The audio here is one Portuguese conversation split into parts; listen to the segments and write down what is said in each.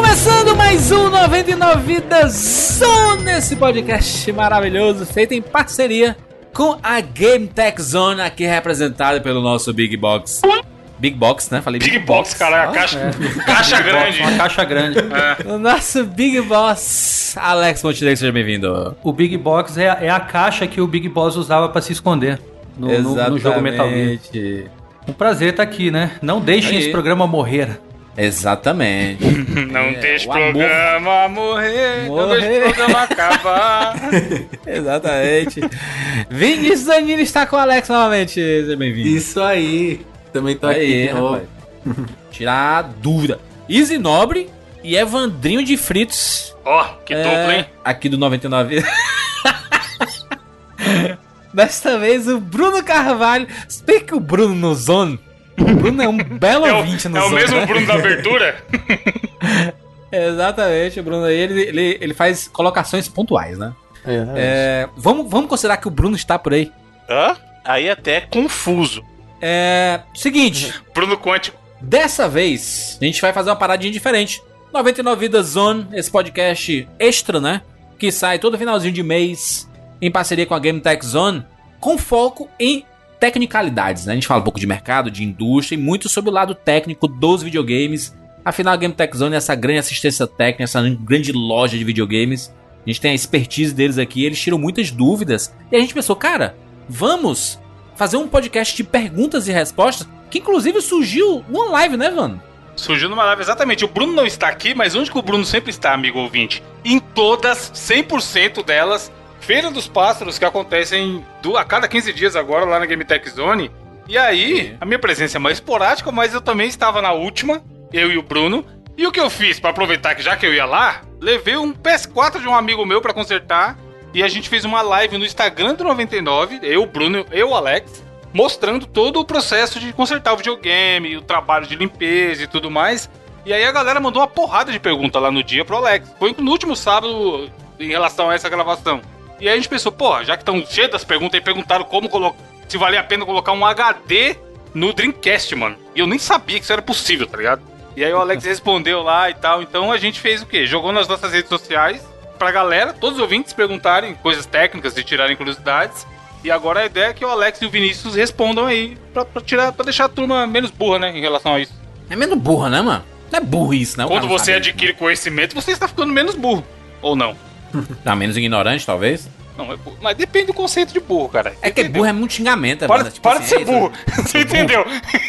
Começando mais um 99 Vidas Zone, esse podcast maravilhoso feito em parceria com a Game Tech Zone, aqui representada pelo nosso Big Box. Big Box, né? Falei Big Box, cara, caixa grande. Uma caixa grande. O nosso Big Boss, Alex Montenegro, seja bem-vindo. O Big Box é a caixa que o Big Boss usava pra se esconder no jogo Metal Gear. Um prazer estar aqui, né? Não deixem esse programa morrer. Exatamente. Não deixe o programa morrer, não deixe o programa acabar. Exatamente. Vinícius Danilo está com o Alex novamente. Seja bem-vindo. Isso aí. Também tô aqui de novo. Tirar a dúvida. Easy Nobre e Evandrinho de Fritos. Ó, que dupla, hein? Aqui do 99. Desta vez o Bruno Carvalho. Se bem que o Bruno no Zone. O Bruno é um belo ouvinte no Zone. É o mesmo, né? Bruno da abertura? Exatamente, o Bruno aí, ele faz colocações pontuais, né? Vamos considerar que o Bruno está por aí. Hã? Aí até confuso. Seguinte. Bruno Quântico. Dessa vez, a gente vai fazer uma paradinha diferente. 99 Vidas Zone, esse podcast extra, né? Que sai todo finalzinho de mês, em parceria com a Game Tech Zone, com foco em tecnicalidades, né? A gente fala um pouco de mercado, de indústria e muito sobre o lado técnico dos videogames. Afinal, a Game Tech Zone é essa grande assistência técnica, essa grande loja de videogames. A gente tem a expertise deles aqui, eles tiram muitas dúvidas. E a gente pensou, cara, vamos fazer um podcast de perguntas e respostas, que inclusive surgiu numa live, né, Vano? Surgiu numa live, exatamente. O Bruno não está aqui, mas onde que o Bruno sempre está, amigo ouvinte? Em todas, 100% delas, Feira dos Pássaros, que acontecem a cada 15 dias agora lá na Game Tech Zone. E aí, a minha presença é mais esporádica, mas eu também estava na última, eu e o Bruno. E o que eu fiz, para aproveitar que já que eu ia lá, levei um PS4 de um amigo meu para consertar. E a gente fez uma live no Instagram do 99, eu, o Bruno, eu, o Alex, mostrando todo o processo de consertar o videogame, o trabalho de limpeza e tudo mais. E aí a galera mandou uma porrada de perguntas lá no dia pro Alex. Foi no último sábado em relação a essa gravação. E aí a gente pensou, pô, já que estão cheias das perguntas e perguntaram se valia a pena colocar um HD no Dreamcast, mano. E eu nem sabia que isso era possível, tá ligado? E aí o Alex respondeu lá e tal. Então a gente fez o quê? Jogou nas nossas redes sociais pra galera, todos os ouvintes perguntarem coisas técnicas e tirarem curiosidades. E agora a ideia é que o Alex e o Vinícius respondam aí pra deixar a turma menos burra, né, em relação a isso. É menos burra, né, mano? Não é burro isso, né? Quando você adquire conhecimento, você está ficando menos burro. Ou não? Tá menos ignorante, talvez? Não, mas depende do conceito de burro, cara. É que burro é muito xingamento, Para assim, de ser burro. Você entendeu?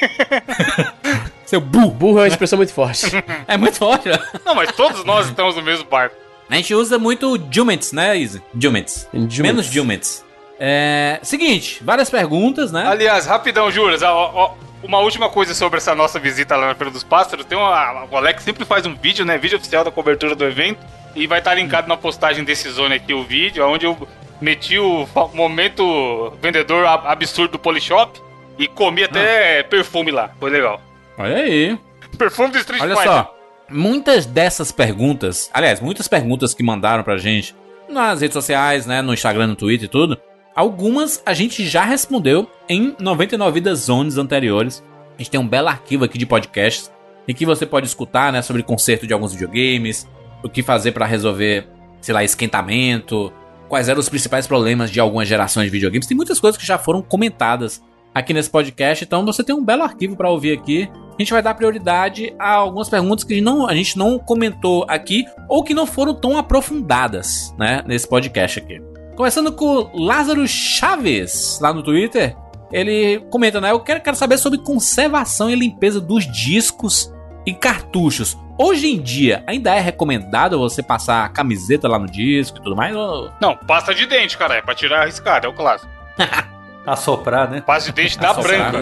Seu burro. Burro é uma expressão muito forte. É muito forte, né? Não, mas todos nós estamos no mesmo barco. A gente usa muito Juments, né, Izzy? Juments. Menos Juments. Seguinte, várias perguntas, né? Aliás, rapidão, Juras, uma última coisa sobre essa nossa visita lá na Feira dos Pássaros. O Alex sempre faz um vídeo, né? Vídeo oficial da cobertura do evento. E vai estar linkado na postagem desse Zone aqui o vídeo, onde eu meti o momento vendedor absurdo do Polishop e comi até perfume lá. Foi legal. Olha aí. Perfume do Street Fighter. Olha só, muitas dessas perguntas, aliás, muitas perguntas que mandaram pra gente nas redes sociais, né, no Instagram, no Twitter e tudo, algumas a gente já respondeu em 99 Vidas Zones anteriores. A gente tem um belo arquivo aqui de podcasts em que você pode escutar, né, sobre conserto de alguns videogames, o que fazer pra resolver, sei lá, esquentamento, quais eram os principais problemas de algumas gerações de videogames. Tem muitas coisas que já foram comentadas aqui nesse podcast, então você tem um belo arquivo pra ouvir aqui. A gente vai dar prioridade a algumas perguntas que a gente não comentou aqui ou que não foram tão aprofundadas, né, nesse podcast aqui. Começando com o Lázaro Chaves, lá no Twitter. Ele comenta, né, eu quero saber sobre conservação e limpeza dos discos e cartuchos. Hoje em dia, ainda é recomendado você passar a camiseta lá no disco e tudo mais? Ou... Não, pasta de dente, cara, é pra tirar a riscada, é o clássico. Assoprar, né? Pasta de dente da branca.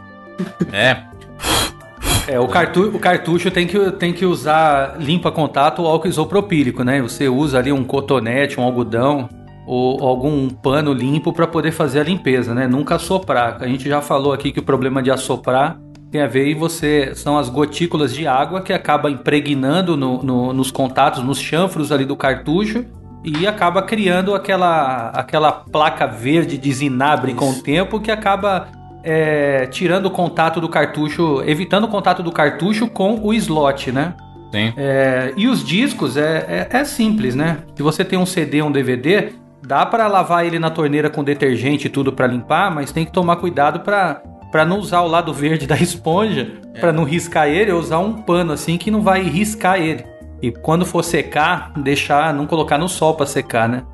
O cartucho tem que usar limpa-contato ou álcool isopropílico, né? Você usa ali um cotonete, um algodão ou algum pano limpo para poder fazer a limpeza, né? Nunca assoprar. A gente já falou aqui que o problema de assoprar tem a ver são as gotículas de água que acaba impregnando nos contatos, nos chanfros ali do cartucho e acaba criando aquela placa verde de zinabre com o tempo que acaba tirando o contato do cartucho, evitando o contato do cartucho com o slot, né? Sim. E os discos é simples, né? Se você tem um CD, um DVD, dá pra lavar ele na torneira com detergente e tudo pra limpar, mas tem que tomar cuidado pra não usar o lado verde da esponja, pra não riscar ele, ou usar um pano assim que não vai riscar ele. E quando for secar, não colocar no sol pra secar, né?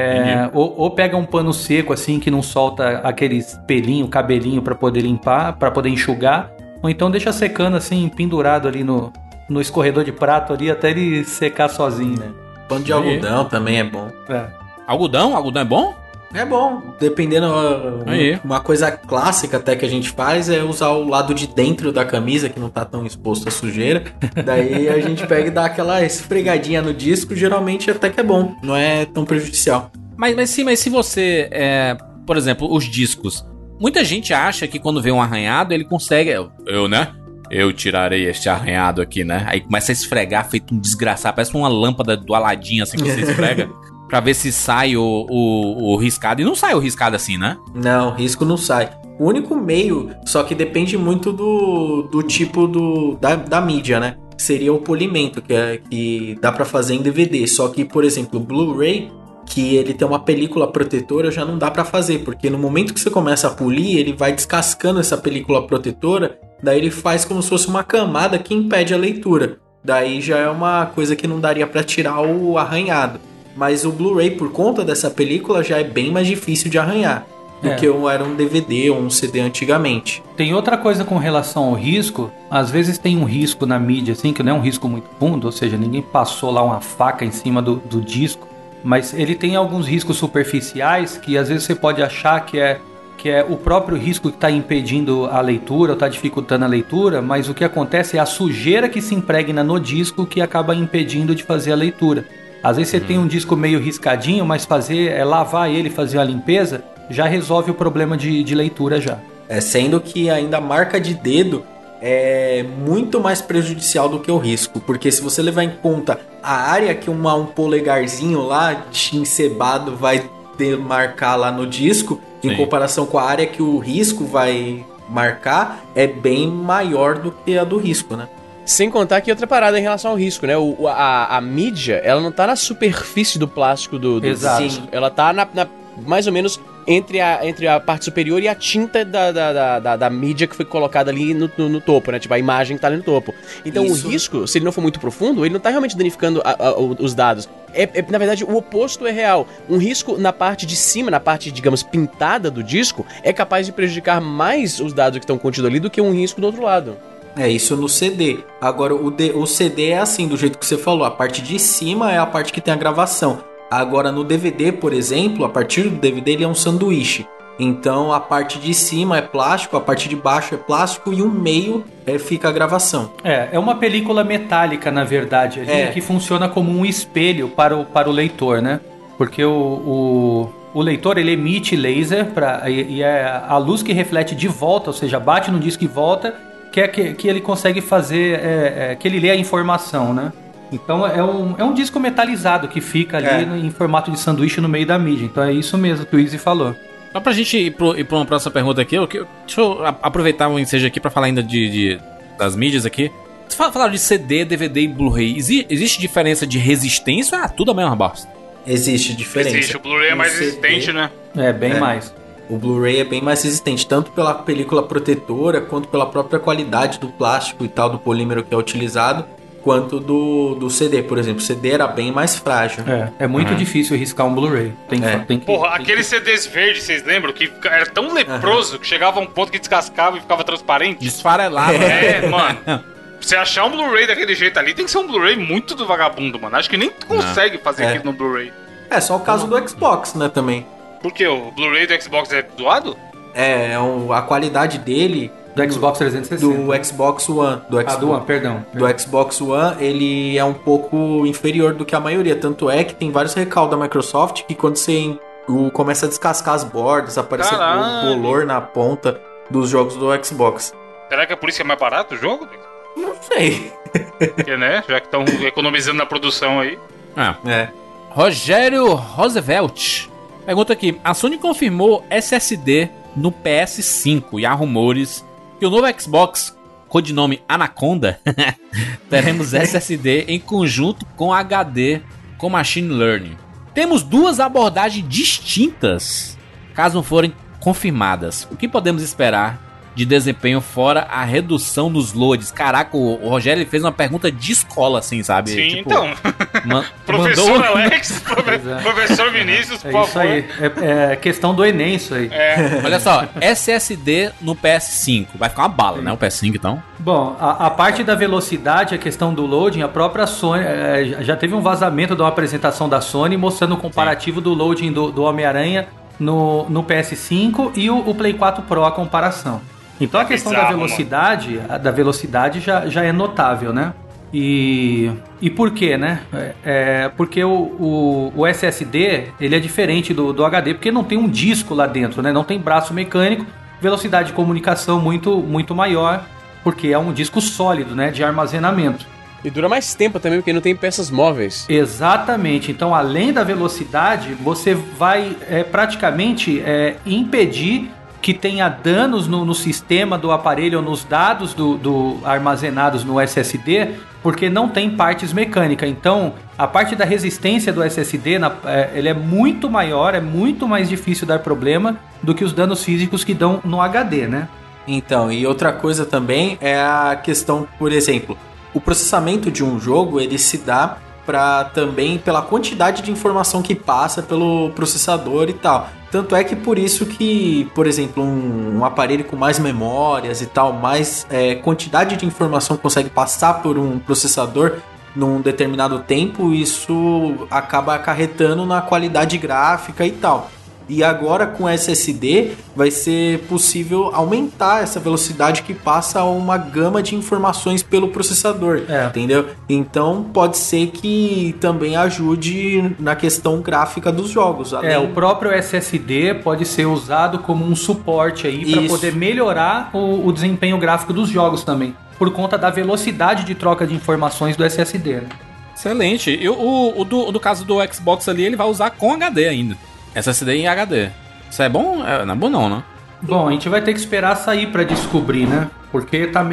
Ou pega um pano seco assim que não solta aqueles pelinho, cabelinho pra poder limpar, pra poder enxugar, ou então deixa secando assim, pendurado ali no escorredor de prato ali até ele secar sozinho, né? Pano de algodão também é bom. Algodão? Algodão é bom? É bom, dependendo, uma coisa clássica até que a gente faz é usar o lado de dentro da camisa, que não tá tão exposto à sujeira. Daí a gente pega e dá aquela esfregadinha no disco, geralmente até que é bom, não é tão prejudicial. Mas se você, por exemplo, os discos, muita gente acha que quando vê um arranhado, ele consegue, eu tirarei este arranhado aqui, né? Aí começa a esfregar, feito um desgraçado, parece uma lâmpada do Aladim, assim, que você esfrega. Pra ver se sai o riscado. E não sai o riscado assim, né? Não, risco não sai. O único meio, só que depende muito do tipo da mídia, né? Seria o polimento, que dá pra fazer em DVD. Só que, por exemplo, o Blu-ray, que ele tem uma película protetora, já não dá pra fazer. Porque no momento que você começa a polir, ele vai descascando essa película protetora. Daí ele faz como se fosse uma camada que impede a leitura. Daí já é uma coisa que não daria pra tirar o arranhado. Mas o Blu-ray, por conta dessa película, já é bem mais difícil de arranhar do que era um DVD ou um CD antigamente. Tem outra coisa com relação ao risco. Às vezes tem um risco na mídia, assim, que não é um risco muito fundo, ou seja, ninguém passou lá uma faca em cima do disco, mas ele tem alguns riscos superficiais que às vezes você pode achar que é o próprio risco que está impedindo a leitura ou está dificultando a leitura, mas o que acontece é a sujeira que se impregna no disco que acaba impedindo de fazer a leitura. Às vezes você tem um disco meio riscadinho, mas lavar ele, fazer a limpeza, já resolve o problema de leitura já. Sendo que ainda a marca de dedo é muito mais prejudicial do que o risco, porque se você levar em conta a área que um polegarzinho lá encebado vai marcar lá no disco, em comparação com a área que o risco vai marcar, é bem maior do que a do risco, né? Sem contar que outra parada em relação ao risco, né? A mídia, ela não tá na superfície do plástico do disco. Ela tá mais ou menos entre a parte superior e a tinta da mídia que foi colocada ali no topo, né? Tipo, a imagem que tá ali no topo. Então o risco, se ele não for muito profundo, ele não tá realmente danificando os dados. Na verdade, o oposto é real. Um risco na parte de cima, na parte, digamos, pintada do disco, é capaz de prejudicar mais os dados que estão contidos ali do que um risco do outro lado. Isso no CD. Agora, o CD é assim, do jeito que você falou. A parte de cima é a parte que tem a gravação. Agora, no DVD, por exemplo, a partir do DVD ele é um sanduíche. Então, a parte de cima é plástico, a parte de baixo é plástico e o meio fica a gravação. É uma película metálica, na verdade, ali, que funciona como um espelho para o leitor, né? Porque o leitor, ele emite laser e é a luz que reflete de volta, ou seja, bate no disco e volta, que ele consegue fazer, que ele lê a informação, né? Então é um disco metalizado que fica ali em formato de sanduíche no meio da mídia. Então é isso mesmo que o Izzy falou. Só pra gente ir pra uma próxima pergunta aqui, deixa eu aproveitar o ensejo aqui pra falar ainda das mídias aqui. Vocês falaram de CD, DVD e Blu-ray. Existe diferença de resistência ou tudo a mesma bosta? Existe diferença. Existe, o Blu-ray é mais resistente, né? Bem mais. O Blu-ray é bem mais resistente, tanto pela película protetora, quanto pela própria qualidade do plástico e tal, do polímero que é utilizado, quanto do CD, por exemplo. O CD era bem mais frágil. É muito difícil riscar um Blu-ray. Aqueles CDs verdes, vocês lembram? Que era tão leproso que chegava a um ponto que descascava e ficava transparente. Desfarelava. Mano. Você achar um Blu-ray daquele jeito ali, tem que ser um Blu-ray muito do vagabundo, mano. Acho que nem consegue fazer aquilo no Blu-ray. Só o caso do Xbox, né, também. Por quê? O Blu-ray do Xbox é doado? A qualidade dele... Do Xbox 360. Do Xbox One. Do One, perdão. Do Xbox One, ele é um pouco inferior do que a maioria. Tanto é que tem vários recalques da Microsoft que quando você começa a descascar as bordas, aparece o bolor na ponta dos jogos do Xbox. Será que é por isso que é mais barato o jogo? Não sei. Porque, né? Já que estão economizando na produção aí. Rogério Roosevelt pergunta aqui: a Sony confirmou SSD no PS5 e há rumores que o novo Xbox codinome Anaconda, teremos SSD em conjunto com HD com Machine Learning. Temos duas abordagens distintas, caso não forem confirmadas. O que podemos esperar de desempenho fora a redução nos loads? Caraca, o Rogério ele fez uma pergunta de escola, assim, sabe? Sim, tipo, então. Professor mandou... Alex, professor Vinícius, por favor. Isso aí. É questão do Enem, isso aí. Olha só, SSD no PS5. Vai ficar uma bala, né? O PS5, então. Bom, a parte da velocidade, a questão do loading, a própria Sony... já teve um vazamento de uma apresentação da Sony mostrando o comparativo do loading do Homem-Aranha no PS5 e o Play 4 Pro, a comparação. Então a questão da velocidade já é notável, né? E por quê, né? Porque o SSD ele é diferente do HD, porque não tem um disco lá dentro, né? Não tem braço mecânico, velocidade de comunicação muito maior, porque é um disco sólido, né? De armazenamento. E dura mais tempo também, porque não tem peças móveis. Exatamente. Então, além da velocidade, você vai praticamente impedir que tenha danos no sistema do aparelho ou nos dados armazenados no SSD, porque não tem partes mecânicas. Então, a parte da resistência do SSD ele é muito maior, é muito mais difícil dar problema do que os danos físicos que dão no HD, né? Então, e outra coisa também é a questão, por exemplo, o processamento de um jogo, ele se dá também pela quantidade de informação que passa pelo processador e tal. Tanto é que por isso que, por exemplo, um aparelho com mais memórias e tal, mais quantidade de informação consegue passar por um processador num determinado tempo, isso acaba acarretando na qualidade gráfica e tal. E agora com SSD vai ser possível aumentar essa velocidade que passa uma gama de informações pelo processador, entendeu? Então pode ser que também ajude na questão gráfica dos jogos. O próprio SSD pode ser usado como um suporte aí para poder melhorar o desempenho gráfico dos jogos também, por conta da velocidade de troca de informações do SSD. Né? Excelente. E do caso do Xbox ali, ele vai usar com HD ainda. SSD em HD. Isso é bom? Não é bom não, né? Bom, a gente vai ter que esperar sair pra descobrir, né? Porque tá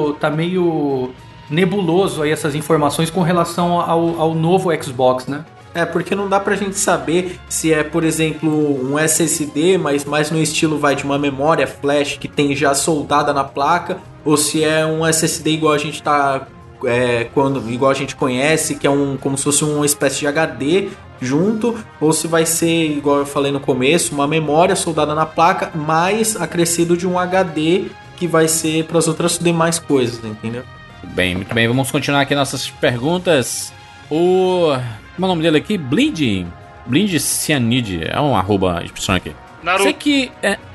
meio nebuloso aí essas informações com relação ao novo Xbox, né? Porque não dá pra gente saber se é, por exemplo, um SSD, mas mais no estilo de uma memória flash que tem já soldada na placa, ou se é um SSD igual a gente tá... igual a gente conhece, que é como se fosse uma espécie de HD junto, ou se vai ser, igual eu falei no começo, uma memória soldada na placa, mais acrescido de um HD que vai ser para as outras demais coisas, entendeu? Bem, muito bem, vamos continuar aqui nossas perguntas. Como é o nome dele aqui? Blind Cyanide, é um arroba expressão aqui. Naruto. Sei que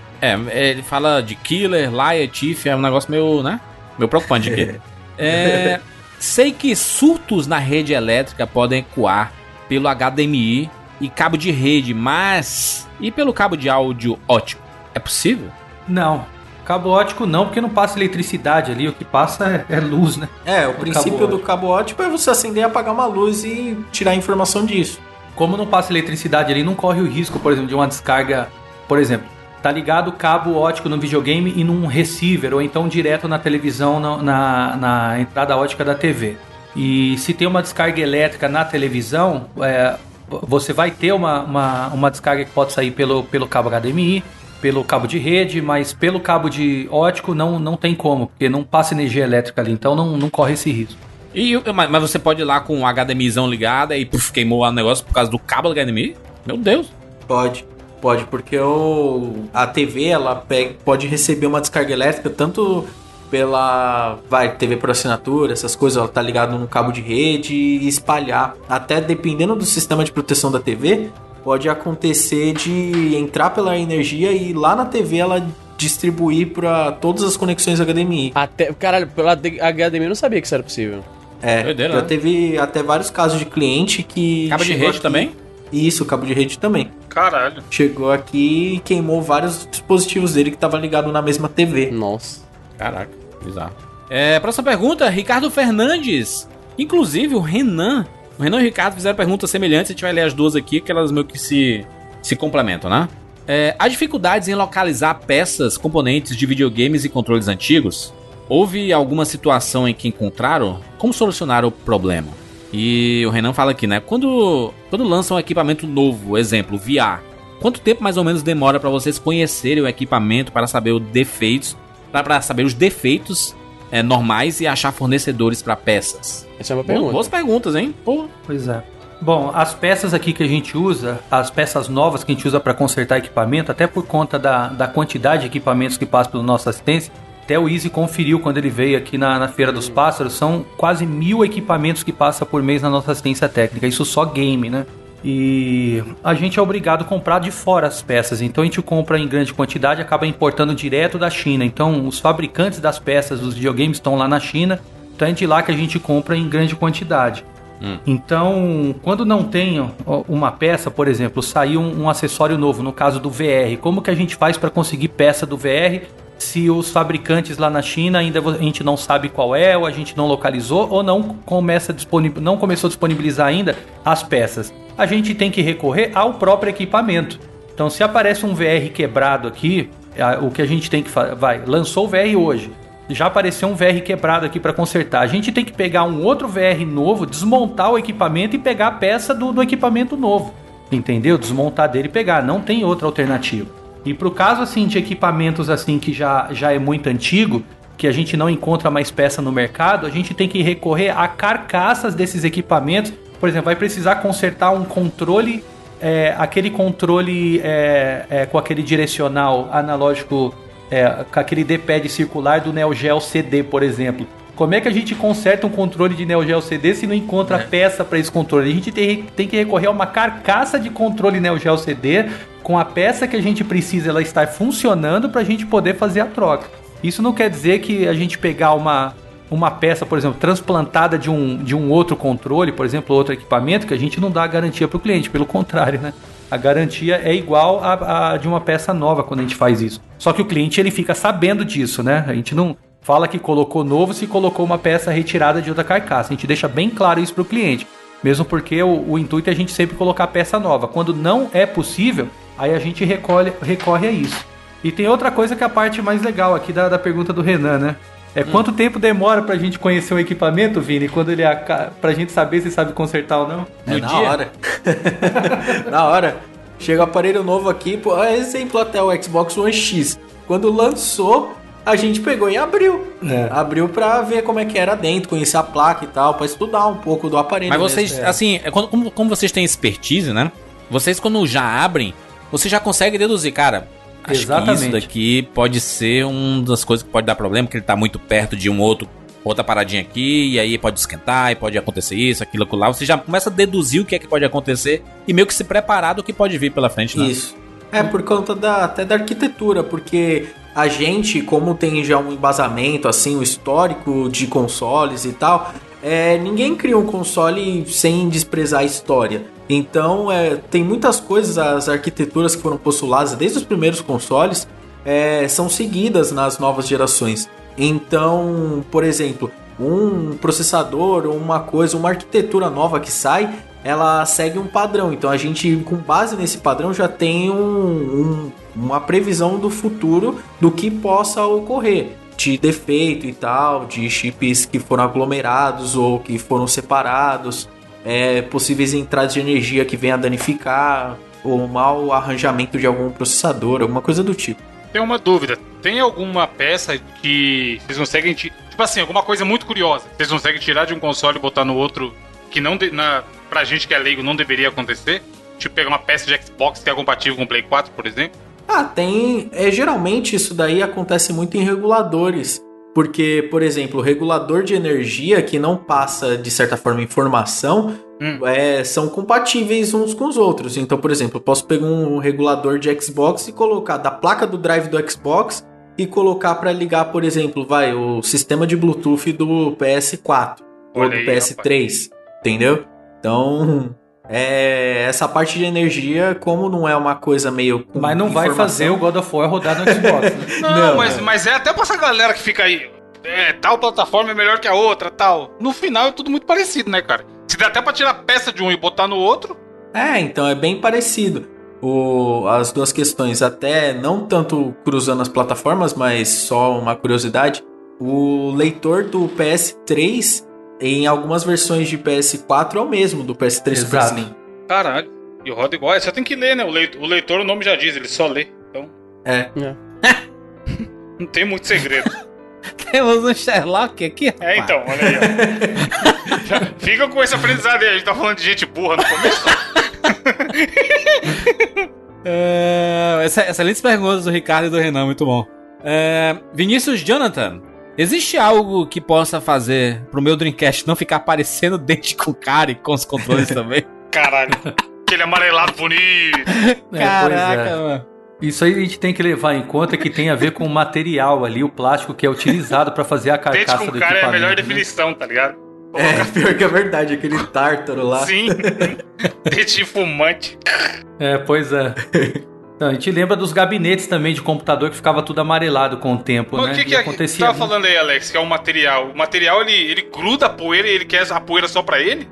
ele fala de Killer, Liar, Tiff, é um negócio meio preocupante aqui. Sei que surtos na rede elétrica podem ecoar pelo HDMI e cabo de rede, mas... E pelo cabo de áudio ótico? É possível? Não. Cabo ótico não, porque não passa eletricidade ali. O que passa é luz, né? O princípio do cabo ótico é você acender e apagar uma luz e tirar a informação disso. Como não passa eletricidade ali, não corre o risco, por exemplo, de uma descarga... Por exemplo, tá ligado o cabo ótico no videogame e num receiver, ou então direto na televisão, na entrada ótica da TV. E se tem uma descarga elétrica na televisão, você vai ter uma descarga que pode sair pelo cabo HDMI, pelo cabo de rede, mas pelo cabo de ótico não tem como, porque não passa energia elétrica ali, então não corre esse risco. Mas você pode ir lá com o HDMIzão ligado e queimou o negócio por causa do cabo do HDMI? Meu Deus! Pode, porque a TV ela pode receber uma descarga elétrica tanto pela TV por assinatura, essas coisas, ela tá ligada no cabo de rede e espalhar. Até dependendo do sistema de proteção da TV, pode acontecer de entrar pela energia e lá na TV ela distribuir para todas as conexões HDMI. Caralho, pela HDMI eu não sabia que isso era possível. Doideira, já né? teve até vários casos de cliente que... Cabo de rede aqui, também? Isso, cabo de rede também. Caralho. Chegou aqui e queimou vários dispositivos dele que estavam ligados na mesma TV. Nossa. Caraca, bizarro. Próxima pergunta, Ricardo Fernandes. Inclusive, o Renan e o Ricardo fizeram perguntas semelhantes. A gente vai ler as duas aqui, que elas meio que se complementam, né? Há dificuldades em localizar peças, componentes de videogames e controles antigos? houve alguma situação em que encontraram? Como solucionaram o problema? E o Renan fala aqui, né? Quando lançam um equipamento novo, exemplo, VR, quanto tempo mais ou menos demora para vocês conhecerem o equipamento para saber os defeitos, normais e achar fornecedores para peças? Essa é uma pergunta. Boas perguntas, hein? Pô. Pois é. Bom, as peças aqui que a gente usa, as peças novas que a gente usa para consertar equipamento, até por conta da quantidade de equipamentos que passam pela nossa assistência, até o Easy conferiu quando ele veio aqui na Feira dos Pássaros, são quase 1.000 equipamentos que passam por mês na nossa assistência técnica, isso só game, né? E a gente é obrigado a comprar de fora as peças, então a gente compra em grande quantidade, acaba importando direto da China. Então os fabricantes das peças dos videogames estão lá na China, então é de lá que a gente compra em grande quantidade. Então, quando não tem uma peça, por exemplo, saiu um acessório novo, no caso do VR, como que a gente faz para conseguir peça do VR se os fabricantes lá na China ainda a gente não sabe qual é, ou a gente não localizou, ou não começou a disponibilizar ainda as peças? A gente tem que recorrer ao próprio equipamento. Então, se aparece um VR quebrado aqui, o que a gente tem que fazer? Lançou o VR hoje. Já apareceu um VR quebrado aqui para consertar. A gente tem que pegar um outro VR novo, desmontar o equipamento e pegar a peça do equipamento novo. Entendeu? Desmontar dele e pegar. Não tem outra alternativa. E pro caso assim de equipamentos assim que já é muito antigo, que a gente não encontra mais peça no mercado, a gente tem que recorrer a carcaças desses equipamentos. Por exemplo, vai precisar consertar um controle, aquele controle com aquele direcional analógico, com aquele D-pad circular do Neo Geo CD, por exemplo. Como é que a gente conserta um controle de Neo Geo CD se não encontra peça para esse controle? A gente tem que recorrer a uma carcaça de controle Neo Geo CD com a peça que a gente precisa ela estar funcionando para a gente poder fazer a troca. Isso não quer dizer que a gente pegar uma peça, por exemplo, transplantada de um outro controle, por exemplo, outro equipamento, que a gente não dá a garantia para o cliente, pelo contrário, né? A garantia é igual a de uma peça nova quando a gente faz isso. Só que o cliente ele fica sabendo disso, né? A gente não fala que colocou novo se colocou uma peça retirada de outra carcaça. A gente deixa bem claro isso para o cliente. Mesmo porque o intuito é a gente sempre colocar peça nova. Quando não é possível, aí a gente recorre a isso. E tem outra coisa que é a parte mais legal aqui da pergunta do Renan, né? Quanto tempo demora pra gente conhecer o equipamento, Vini, quando ele pra gente saber se sabe consertar ou não? Na hora. Na hora. Chega o aparelho novo aqui, por exemplo, até o Xbox One X. Quando lançou, a gente pegou e abriu. Abriu pra ver como é que era dentro, conhecer a placa e tal, pra estudar um pouco do aparelho. Mas vocês, assim, como vocês têm expertise, né? Vocês quando já abrem, você já consegue deduzir, cara... Acho que isso daqui pode ser uma das coisas que pode dar problema, que ele tá muito perto de outra paradinha aqui, e aí pode esquentar, e pode acontecer isso, aquilo lá. Você já começa a deduzir o que é que pode acontecer e meio que se preparar do que pode vir pela frente, né? Isso. Por conta até da arquitetura, porque a gente, como tem já um embasamento, assim, um histórico de consoles e tal, ninguém cria um console sem desprezar a história. Então, tem muitas coisas, as arquiteturas que foram postuladas desde os primeiros consoles são seguidas nas novas gerações. Então, por exemplo, um processador, uma arquitetura nova que sai, ela segue um padrão. Então, a gente, com base nesse padrão, já tem uma previsão do futuro do que possa ocorrer. De defeito e tal, de chips que foram aglomerados ou que foram separados, possíveis entradas de energia que venham a danificar, ou mau arranjamento de algum processador, alguma coisa do tipo. Tem uma dúvida, tem alguma peça que vocês conseguem, tipo assim, alguma coisa muito curiosa, vocês conseguem tirar de um console e botar no outro, que não pra gente que é leigo não deveria acontecer? Tipo, pegar uma peça de Xbox que é compatível com o Play 4, por exemplo? Tem. Geralmente isso daí acontece muito em reguladores. Porque, por exemplo, o regulador de energia que não passa, de certa forma, informação, são compatíveis uns com os outros. Então, por exemplo, eu posso pegar um regulador de Xbox e colocar da placa do drive do Xbox e colocar para ligar, por exemplo, o sistema de Bluetooth do PS4 ou do PS3, entendeu? Então... essa parte de energia, como não é uma coisa meio... Mas não vai fazer o God of War rodar no Xbox, né? Não, mas até pra essa galera que fica aí, tal plataforma é melhor que a outra, tal. No final é tudo muito parecido, né, cara? Se dá até pra tirar peça de um e botar no outro... então é bem parecido. As duas questões, até não tanto cruzando as plataformas, mas só uma curiosidade. o leitor do PS3, em algumas versões de PS4, é o mesmo do PS3 Super Slim. Caralho. E roda igual. Você tem que ler, né? O leitor, o nome já diz, ele só lê. Então. Não tem muito segredo. Temos um Sherlock aqui, rapaz. Então, olha aí, ó. Fica com esse aprendizado aí. A gente tá falando de gente burra no começo. Excelentes perguntas do Ricardo e do Renan, muito bom. Vinícius Jonathan, existe algo que possa fazer pro meu Dreamcast não ficar parecendo dente com cara e com os controles também? Caralho, aquele amarelado bonito. Caraca, mano. Isso aí a gente tem que levar em conta que tem a ver com o material ali, o plástico que é utilizado pra fazer a carcaça do equipamento. Dente com cara é a melhor definição, tá ligado? Pior que é verdade, aquele tártaro lá. Sim, dente fumante. Pois é. Então, a gente lembra dos gabinetes também de computador que ficava tudo amarelado com o tempo, mas né? O que é que você tava falando aí, Alex, que é o material? O material, ele gruda a poeira e ele quer a poeira só pra ele?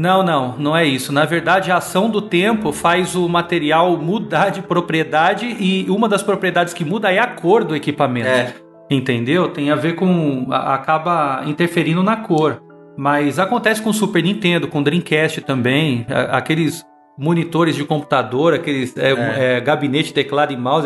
Não é isso. Na verdade, a ação do tempo faz o material mudar de propriedade e uma das propriedades que muda é a cor do equipamento. Entendeu? Tem a ver com... acaba interferindo na cor. Mas acontece com o Super Nintendo, com o Dreamcast também, aqueles monitores de computador, aqueles gabinete, teclado e mouse,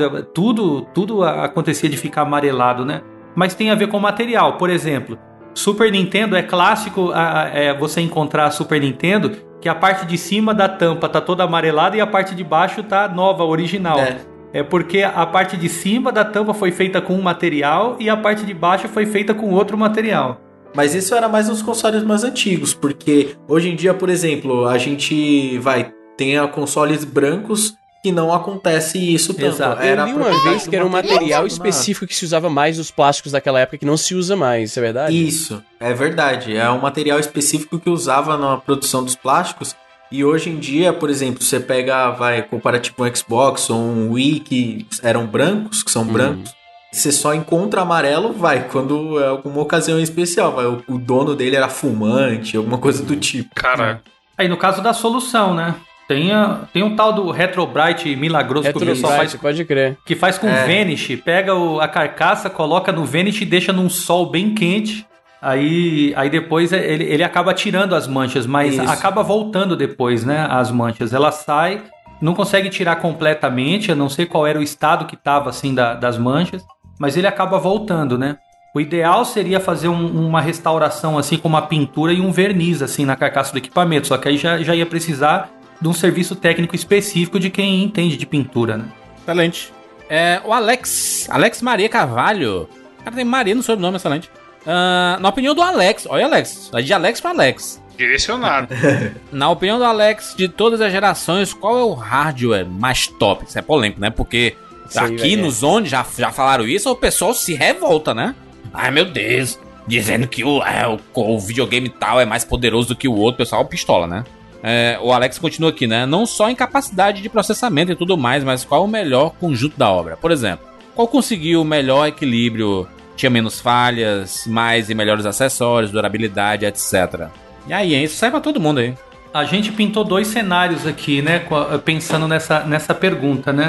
tudo acontecia de ficar amarelado, né? Mas tem a ver com o material. Por exemplo, Super Nintendo é clássico você encontrar a Super Nintendo que a parte de cima da tampa tá toda amarelada e a parte de baixo tá nova, original. É porque a parte de cima da tampa foi feita com um material e a parte de baixo foi feita com outro material. Mas isso era mais nos consoles mais antigos, porque hoje em dia, por exemplo, a gente tem consoles brancos que não acontece isso tanto. Exato. Eu li uma vez que era um material específico que se usava mais nos plásticos daquela época que não se usa mais, isso é verdade? Isso, é verdade. É um material específico que usava na produção dos plásticos e hoje em dia, por exemplo, você pega, comparativo um Xbox ou um Wii que eram brancos, que são brancos, você só encontra amarelo, quando é alguma ocasião especial. O dono dele era fumante, alguma coisa do tipo. Cara. Aí no caso da solução, né? Tem um tal do Retrobrite milagroso que o pessoal faz. Pode crer. Que faz com Vanish. Pega a carcaça, coloca no Vanish e deixa num sol bem quente. Aí depois ele acaba tirando as manchas, mas acaba voltando depois, né? As manchas. Ela sai, não consegue tirar completamente, eu não sei qual era o estado que tava assim das manchas. Mas ele acaba voltando, né? O ideal seria fazer uma restauração assim com uma pintura e um verniz assim na carcaça do equipamento. Só que aí já ia precisar de um serviço técnico específico de quem entende de pintura, né? Excelente. O Alex Maria Carvalho. Cara, tem Maria no sobrenome, excelente. Na opinião do Alex, olha Alex, vai de Alex para Alex. Direcionado. Na opinião do Alex, de todas as gerações, qual é o hardware mais top? Isso é polêmico, né? Porque aqui no Zone já falaram isso, o pessoal se revolta, né? Ai, meu Deus, dizendo que o videogame tal é mais poderoso do que o outro, o pessoal pistola, né? O Alex continua aqui, né? Não só em capacidade de processamento e tudo mais, mas qual o melhor conjunto da obra? Por exemplo, qual conseguiu o melhor equilíbrio, tinha menos falhas, mais e melhores acessórios, durabilidade, etc. E aí, isso sai pra todo mundo aí. A gente pintou 2 cenários aqui, né? Pensando nessa pergunta, né?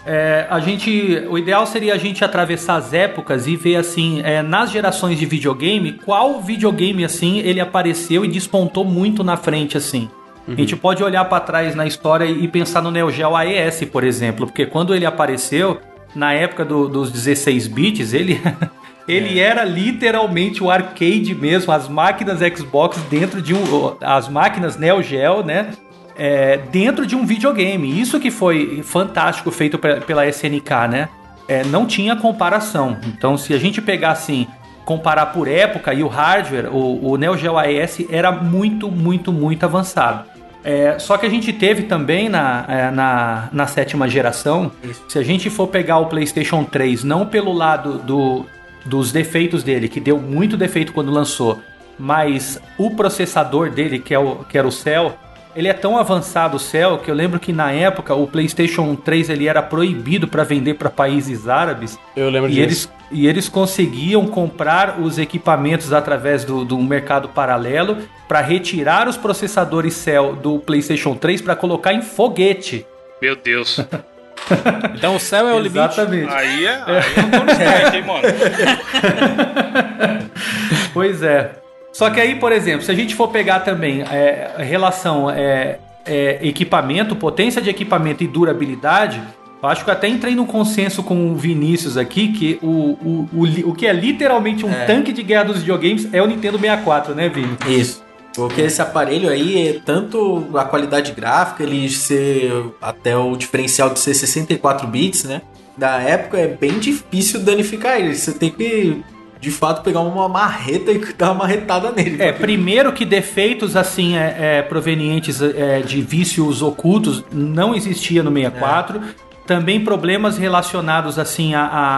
O ideal seria a gente atravessar as épocas e ver assim, nas gerações de videogame, qual videogame assim ele apareceu e despontou muito na frente assim. A gente pode olhar para trás na história e pensar no Neo Geo AES, por exemplo, porque quando ele apareceu, na época dos 16 bits, ele era literalmente o arcade mesmo, as máquinas Xbox dentro de as máquinas Neo Geo, né? Dentro de um videogame. Isso que foi fantástico, feito pela SNK, né? Não tinha comparação. Então, se a gente pegar assim, comparar por época e o hardware, o Neo Geo AES era muito, muito, muito avançado. Só que a gente teve também na 7ª geração, se a gente for pegar o PlayStation 3, não pelo lado dos defeitos dele, que deu muito defeito quando lançou, mas o processador dele, que era o Cell, ele é tão avançado, o Cell, que eu lembro que na época o PlayStation 3 ele era proibido para vender para países árabes. Eu lembro disso. E eles conseguiam comprar os equipamentos através do mercado paralelo para retirar os processadores Cell do PlayStation 3 para colocar em foguete. Meu Deus. Então o céu é o limite. Exatamente. Aí é um bônus track, hein, mano? Pois é. Só que aí, por exemplo, se a gente for pegar também relação equipamento, potência de equipamento e durabilidade, eu acho que eu até entrei num consenso com o Vinícius aqui, que o que é literalmente um tanque de guerra dos videogames é o Nintendo 64, né, Vini? Isso. Porque esse aparelho aí, tanto a qualidade gráfica, ele ser até o diferencial de ser 64 bits, né? Da época é bem difícil danificar ele. Você tem que, de fato, pegar uma marreta e dar uma marretada nele. Primeiro que defeitos assim provenientes de vícios ocultos não existia no 64. Também problemas relacionados assim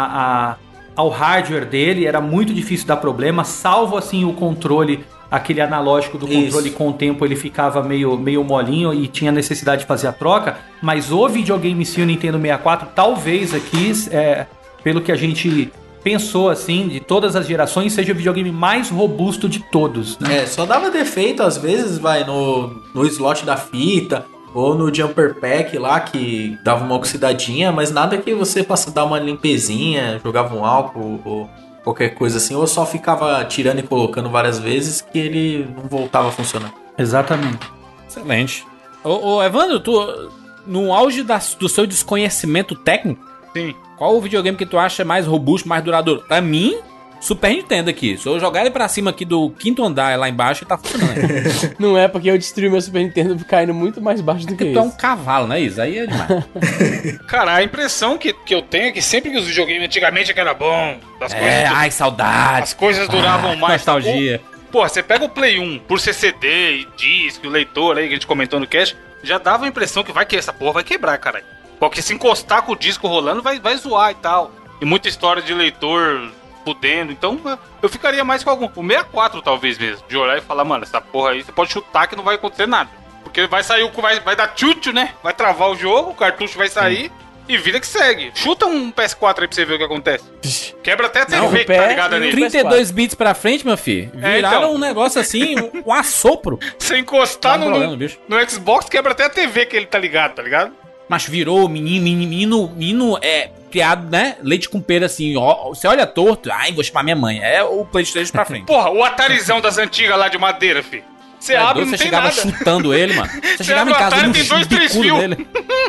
ao hardware dele, era muito difícil dar problema, salvo assim o controle, aquele analógico do controle. Com o tempo ele ficava meio molinho e tinha necessidade de fazer a troca, mas o videogame sim, o Nintendo 64, talvez aqui, pelo que a gente pensou assim, de todas as gerações, seja o videogame mais robusto de todos, né? Só dava defeito às vezes, no slot da fita, ou no jumper pack lá, que dava uma oxidadinha, mas nada que você possa dar uma limpezinha, jogava um álcool ou qualquer coisa assim, ou só ficava tirando e colocando várias vezes que ele não voltava a funcionar. Exatamente. Excelente. Ô Evandro, tu, no auge do seu desconhecimento técnico, sim, qual o videogame que tu acha mais robusto, mais duradouro? Pra mim, Super Nintendo aqui. Se eu jogar ele pra cima aqui do 5º andar lá embaixo, ele tá funcionando. Não é porque eu destruí meu Super Nintendo caindo muito mais baixo do que isso. Tu é um cavalo, né, isso? Aí é demais. Cara, a impressão que eu tenho é que sempre que os videogames antigamente era bom, ai, saudade. As coisas duravam mais. Nostalgia. Pô, você pega o Play 1, por ser CD e disco, o leitor aí que a gente comentou no cast, já dava a impressão que essa porra vai quebrar, caralho. Porque se encostar com o disco rolando, vai zoar e tal. E muita história de leitor fudendo, então eu ficaria mais com algum. O 64 talvez mesmo, de olhar e falar, mano, essa porra aí você pode chutar que não vai acontecer nada. Porque vai sair, vai dar tchutchu, né? Vai travar o jogo, o cartucho vai sair e vida que segue. Chuta um PS4 aí pra você ver o que acontece. Quebra até a TV que tá ligada nele. 32 bits pra frente, meu filho. Viraram então. Um negócio assim, um assopro. Se encostar no Xbox, quebra até a TV que ele tá ligado? Mas virou menino criado, né? Leite com pera assim, ó. Você olha torto, ai, vou chamar minha mãe. É o PlayStation pra frente. Porra, o Atarizão das antigas lá de madeira, filho. Você abre, não você tem chegava nada. Chutando ele, mano. Você chegava em casa Atari, no tem 2, 3 bicudo fios. dele.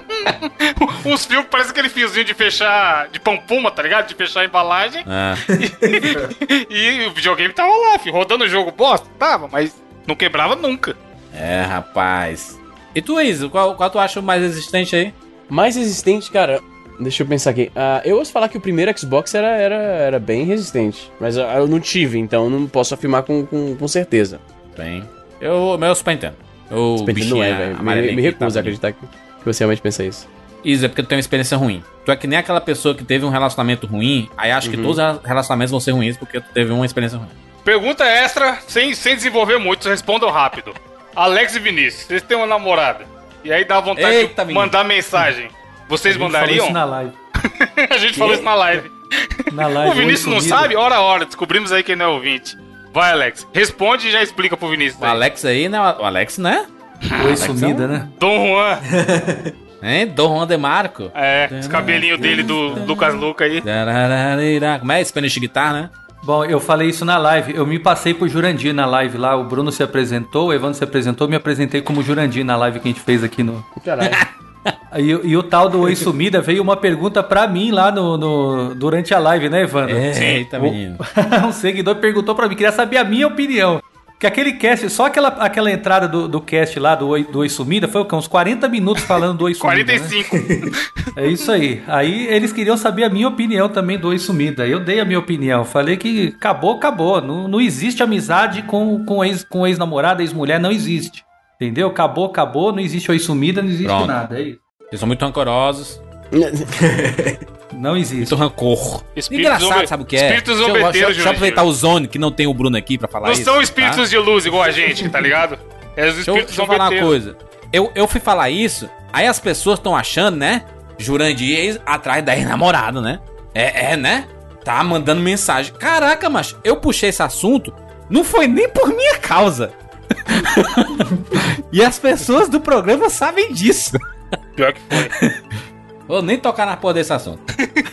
Uns fios que parece aquele fiozinho de fechar, de pão-puma, tá ligado? De fechar a embalagem. E o videogame tava lá, filho, rodando o jogo bosta. Tava, mas não quebrava nunca. Rapaz. E tu, Isa, qual tu acha mais resistente aí? Mais resistente, cara, deixa eu pensar aqui. Eu ouço falar que o primeiro Xbox era bem resistente. Mas eu não tive, então não posso afirmar com certeza. Bem. Meu Super Nintendo. Super Nintendo não é, velho. Me recuso a acreditar que você realmente pensa isso. Isa, é porque tu tem uma experiência ruim. Tu é que nem aquela pessoa que teve um relacionamento ruim, aí acha que todos os relacionamentos vão ser ruins porque tu teve uma experiência ruim. Pergunta extra, sem desenvolver muito, respondam rápido. Alex e Vinícius, vocês têm uma namorada. E aí dá vontade de mandar mensagem. Vocês mandariam? A gente falou isso na live. A gente falou isso na live. O Vinícius não sabe? Ora, descobrimos aí que ele não é ouvinte. Vai, Alex. Responde e já explica pro Vinícius. O Alex aí, né? O Alex, né? Oi, sumida, né? Dom Juan. Hein? Dom Juan de Marco. Os cabelinhos dele do Lucas Luca aí. Como é? Spanish Guitar, né? Bom, eu falei isso na live. Eu me passei por Jurandir na live lá. O Bruno se apresentou, o Evandro se apresentou. Me apresentei como Jurandir na live que a gente fez aqui no... Caralho. E o tal do Oi Sumida veio uma pergunta pra mim lá durante a live, né, Evandro? Eita, menino. Um seguidor perguntou pra mim, queria saber a minha opinião. Que aquele cast, só aquela entrada do cast lá do Oi Sumida foi o quê? Uns 40 minutos falando do Oi Sumida. 45. Né? É isso aí. Aí eles queriam saber a minha opinião também do Oi Sumida. Eu dei a minha opinião. Falei que acabou. Não existe amizade com ex-namorada, ex-mulher, não existe. Entendeu? Acabou, não existe Oi Sumida, não existe nada. É isso. Eles são muito rancorosos. Não existe. Muito rancor. Engraçado, sabe o que é? Espíritos zombeteiros, Deixa eu aproveitar o Zone, que não tem o Bruno aqui pra falar não isso. Não são espíritos de luz igual a gente, tá ligado? É os espíritos deixa eu falar uma coisa. Eu fui falar isso, aí as pessoas estão achando, né? Jurandir atrás da ex-namorada, né? Né? Tá mandando mensagem. Caraca, macho, eu puxei esse assunto, não foi nem por minha causa. E as pessoas do programa sabem disso. Pior que foi. Vou nem tocar na porra desse assunto.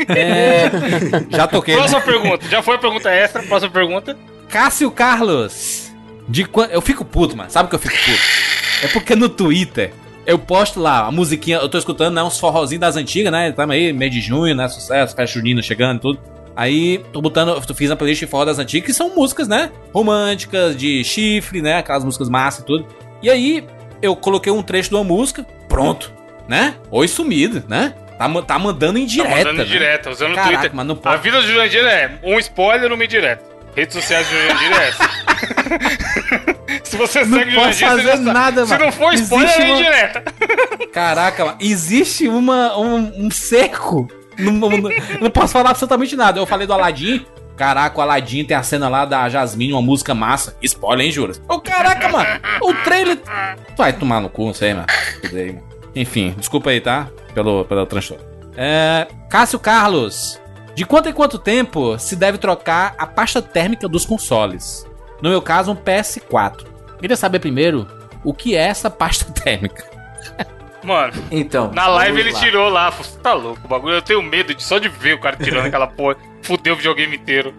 Já toquei. Próxima pergunta. Já foi a pergunta extra. Próxima pergunta. Cássio Carlos. Eu fico puto, mano. Sabe que eu fico puto? É porque no Twitter eu posto lá a musiquinha. Eu tô escutando, né? Uns forrozinhos das antigas, né? Tamo aí, mês de junho, né? Sucesso, festa junina chegando e tudo. Aí, fiz uma playlist de forró das antigas, que são músicas, né? Românticas, de chifre, né? Aquelas músicas massa e tudo. E aí, eu coloquei um trecho de uma música, pronto, né? Oi sumido, né? Tá mandando indireta. Tá mandando indireta, usando o Twitter. Mas não pode. A vida do Jurandir é um spoiler numa indireta. Redes sociais do Jurandir é essa. Se você segue o Jurandir, fazer nada, se não for spoiler, é indireta. Caraca, mano. Existe um cerco. Não posso falar absolutamente nada. Eu falei do Aladdin. Caraca, o Aladdin tem a cena lá da Jasmine, uma música massa. Spoiler, hein, Juras? Caraca, mano. O trailer... Vai tomar no cu, não sei, mano. Enfim, desculpa aí, tá? Pelo transtorno. Cássio Carlos. De quanto em quanto tempo se deve trocar a pasta térmica dos consoles? No meu caso, um PS4. Queria saber primeiro o que é essa pasta térmica. Mano, então, na live ele tirou lá. Você tá louco, o bagulho. Eu tenho medo só de ver o cara tirando aquela porra. Fudeu o videogame inteiro.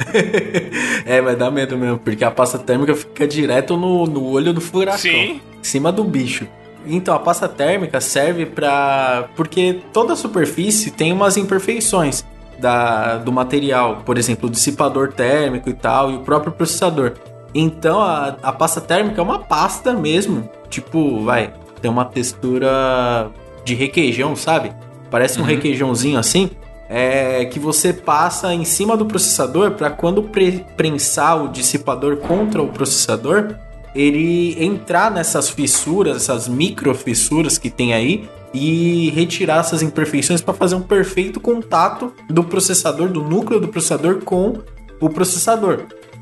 Mas dá medo mesmo, porque a pasta térmica fica direto no olho do furacão. Sim. Em cima do bicho. Então, a pasta térmica serve pra... Porque toda superfície tem umas imperfeições do material. Por exemplo, o dissipador térmico e tal, e o próprio processador. Então, a pasta térmica é uma pasta mesmo. Tipo, tem uma textura de requeijão, sabe? Parece um requeijãozinho assim. Que você passa em cima do processador para quando prensar o dissipador contra o processador, ele entrar nessas fissuras, essas micro fissuras que tem aí, e retirar essas imperfeições para fazer um perfeito contato do processador, do núcleo do processador com o processador.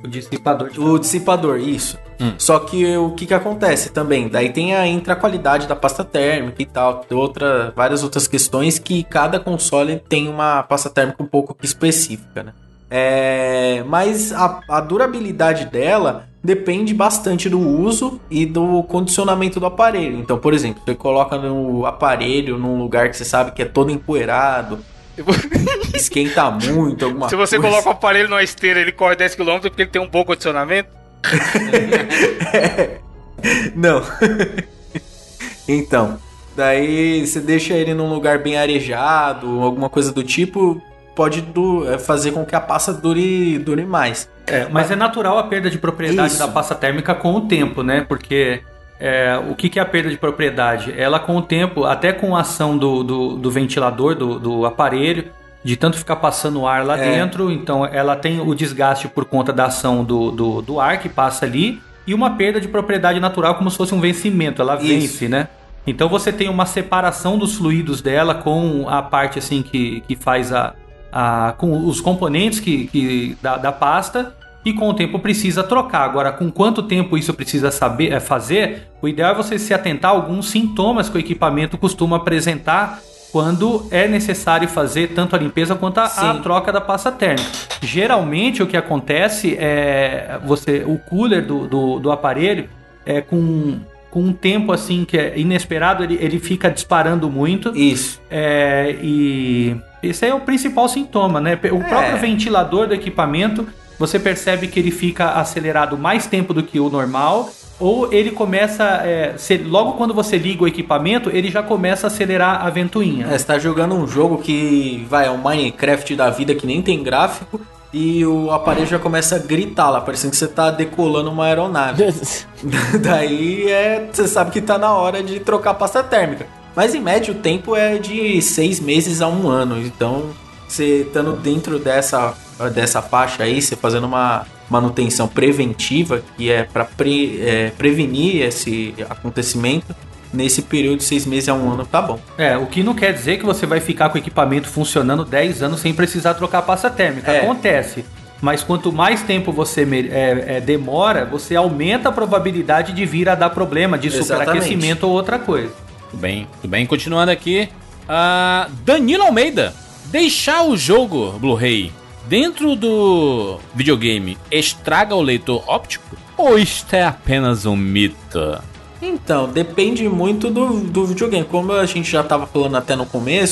O dissipador, isso. Só que o que acontece também? Daí entra a qualidade da pasta térmica e tal, várias outras questões que cada console tem uma pasta térmica um pouco específica, né? Mas a durabilidade dela depende bastante do uso e do condicionamento do aparelho. Então, por exemplo, você coloca no aparelho num lugar que você sabe que é todo empoeirado, esquenta muito, alguma coisa. Se você coloca o aparelho numa esteira, ele corre 10 km porque ele tem um bom condicionamento? Não. Então, daí você deixa ele num lugar bem arejado, alguma coisa do tipo, pode fazer com que a pasta dure mais. Mas é natural a perda de propriedade da pasta térmica com o tempo, né? Porque o que é a perda de propriedade? Ela, com o tempo, até com a ação do ventilador do aparelho, de tanto ficar passando ar lá dentro, então ela tem o desgaste por conta da ação do ar que passa ali, e uma perda de propriedade natural como se fosse um vencimento, ela vence, né? Então você tem uma separação dos fluidos dela com a parte assim que faz com os componentes da pasta, e com o tempo precisa trocar. Agora, com quanto tempo isso precisa fazer, o ideal é você se atentar a alguns sintomas que o equipamento costuma apresentar quando é necessário fazer tanto a limpeza quanto a troca da pasta térmica. Geralmente o que acontece é o cooler do aparelho com um tempo assim que é inesperado, ele fica disparando muito. Isso. E esse é o principal sintoma, né? O próprio ventilador do equipamento, você percebe que ele fica acelerado mais tempo do que o normal, ou ele começa, logo quando você liga o equipamento, ele já começa a acelerar a ventoinha. Você tá jogando um jogo que é um Minecraft da vida que nem tem gráfico, e o aparelho já começa a gritar lá, parecendo que você tá decolando uma aeronave. Daí você sabe que tá na hora de trocar a pasta térmica. Mas em média o tempo é de 6 meses a 1 ano, então você estando dentro dessa faixa aí, você fazendo uma manutenção preventiva, que é para prevenir esse acontecimento, nesse período de 6 meses a 1 ano, tá bom. O que não quer dizer que você vai ficar com o equipamento funcionando 10 anos sem precisar trocar a pasta térmica. Acontece. Mas quanto mais tempo você demora, você aumenta a probabilidade de vir a dar problema, de superaquecimento ou outra coisa. Tudo bem. Continuando aqui, Danilo Almeida. Deixar o jogo Blu-ray dentro do videogame estraga o leitor óptico? Ou isto é apenas um mito? Então, depende muito do videogame. Como a gente já estava falando até no começo,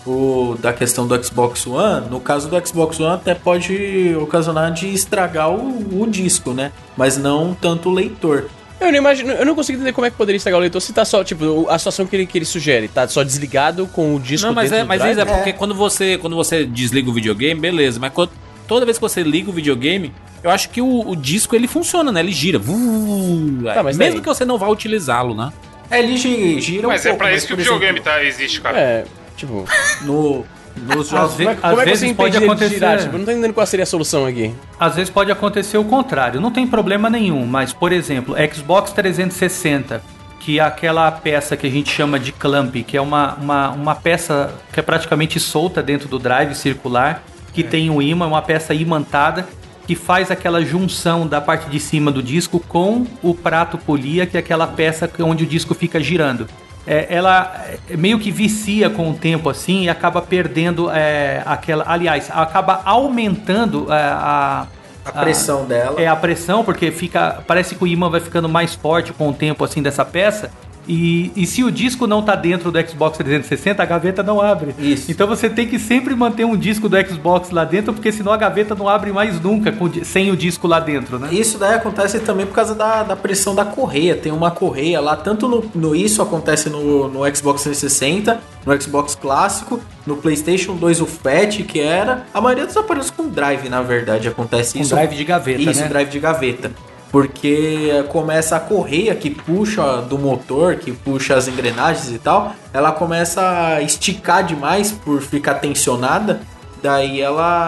da questão do Xbox One, no caso do Xbox One até pode ocasionar de estragar o disco, né? Mas não tanto o leitor. Eu não imagino, eu não consigo entender como é que poderia estragar o leitor se tá só, tipo, a situação que ele sugere, tá só desligado com o disco dentro do drive. É porque quando você desliga o videogame, beleza, mas toda vez que você liga o videogame, eu acho que o disco ele funciona, né? Ele gira. Tá, mas mesmo que você não vá utilizá-lo, né? Ele gira mas um é pouco, pra isso que o videogame existe, cara. Tipo... Nos jogos... Como é que você impede ele de girar? Tipo, eu não tô entendendo qual seria a solução aqui. Às vezes pode acontecer o contrário, não tem problema nenhum, mas, por exemplo, Xbox 360, que é aquela peça que a gente chama de clamp, que é uma peça que é praticamente solta dentro do drive circular, que tem um ímã, uma peça imantada, que faz aquela junção da parte de cima do disco com o prato polia, que é aquela peça onde o disco fica girando. Ela meio que vicia com o tempo assim e acaba perdendo aquela... Aliás, acaba aumentando a pressão dela. A pressão, porque parece que o ímã vai ficando mais forte com o tempo assim dessa peça. E se o disco não tá dentro do Xbox 360, a gaveta não abre. Isso. Então você tem que sempre manter um disco do Xbox lá dentro, porque senão a gaveta não abre mais nunca sem o disco lá dentro, né? Isso daí acontece também por causa da pressão da correia. Tem uma correia lá, tanto isso acontece no Xbox 360, no Xbox clássico, no PlayStation 2 o FAT, que era... A maioria dos aparelhos com drive, na verdade, acontece isso. Com drive de gaveta, isso, né? Drive de gaveta. Porque começa a correia que puxa do motor, que puxa as engrenagens e tal, ela começa a esticar demais por ficar tensionada, daí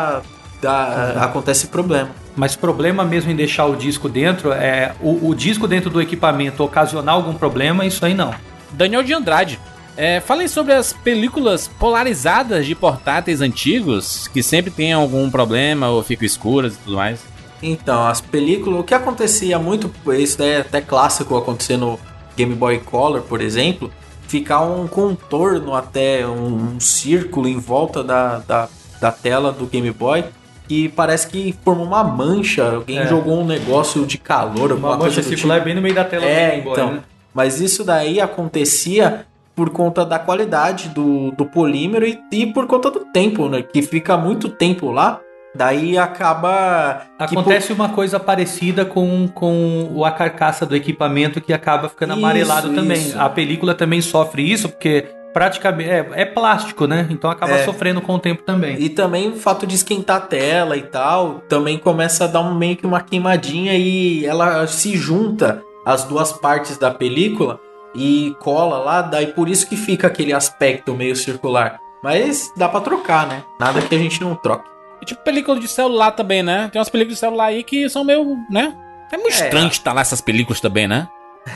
acontece problema. Mas problema mesmo em deixar o disco dentro, o disco dentro do equipamento ocasionar algum problema, isso aí não. Daniel de Andrade, falem sobre as películas polarizadas de portáteis antigos, que sempre tem algum problema ou ficam escuras e tudo mais. Então, as películas, o que acontecia muito, isso é até clássico acontecer no Game Boy Color, por exemplo, ficar um contorno até um círculo em volta da tela do Game Boy, que parece que forma uma mancha, alguém jogou um negócio de calor, uma mancha circular bem no meio da tela do Game Boy, então, né? Mas isso daí acontecia por conta da qualidade do polímero e por conta do tempo, né? Que fica muito tempo lá. Daí acaba... Acontece uma coisa parecida com a carcaça do equipamento que acaba ficando amarelado também. Isso. A película também sofre isso, porque praticamente é plástico, né? Então acaba sofrendo com o tempo também. E também o fato de esquentar a tela e tal, também começa a dar meio que uma queimadinha e ela se junta as duas partes da película e cola lá, daí por isso que fica aquele aspecto meio circular. Mas dá pra trocar, né? Nada que a gente não troque. E tipo película de celular também, né? Tem umas películas de celular aí que são meio, né? É muito estranho instalar essas películas também, né?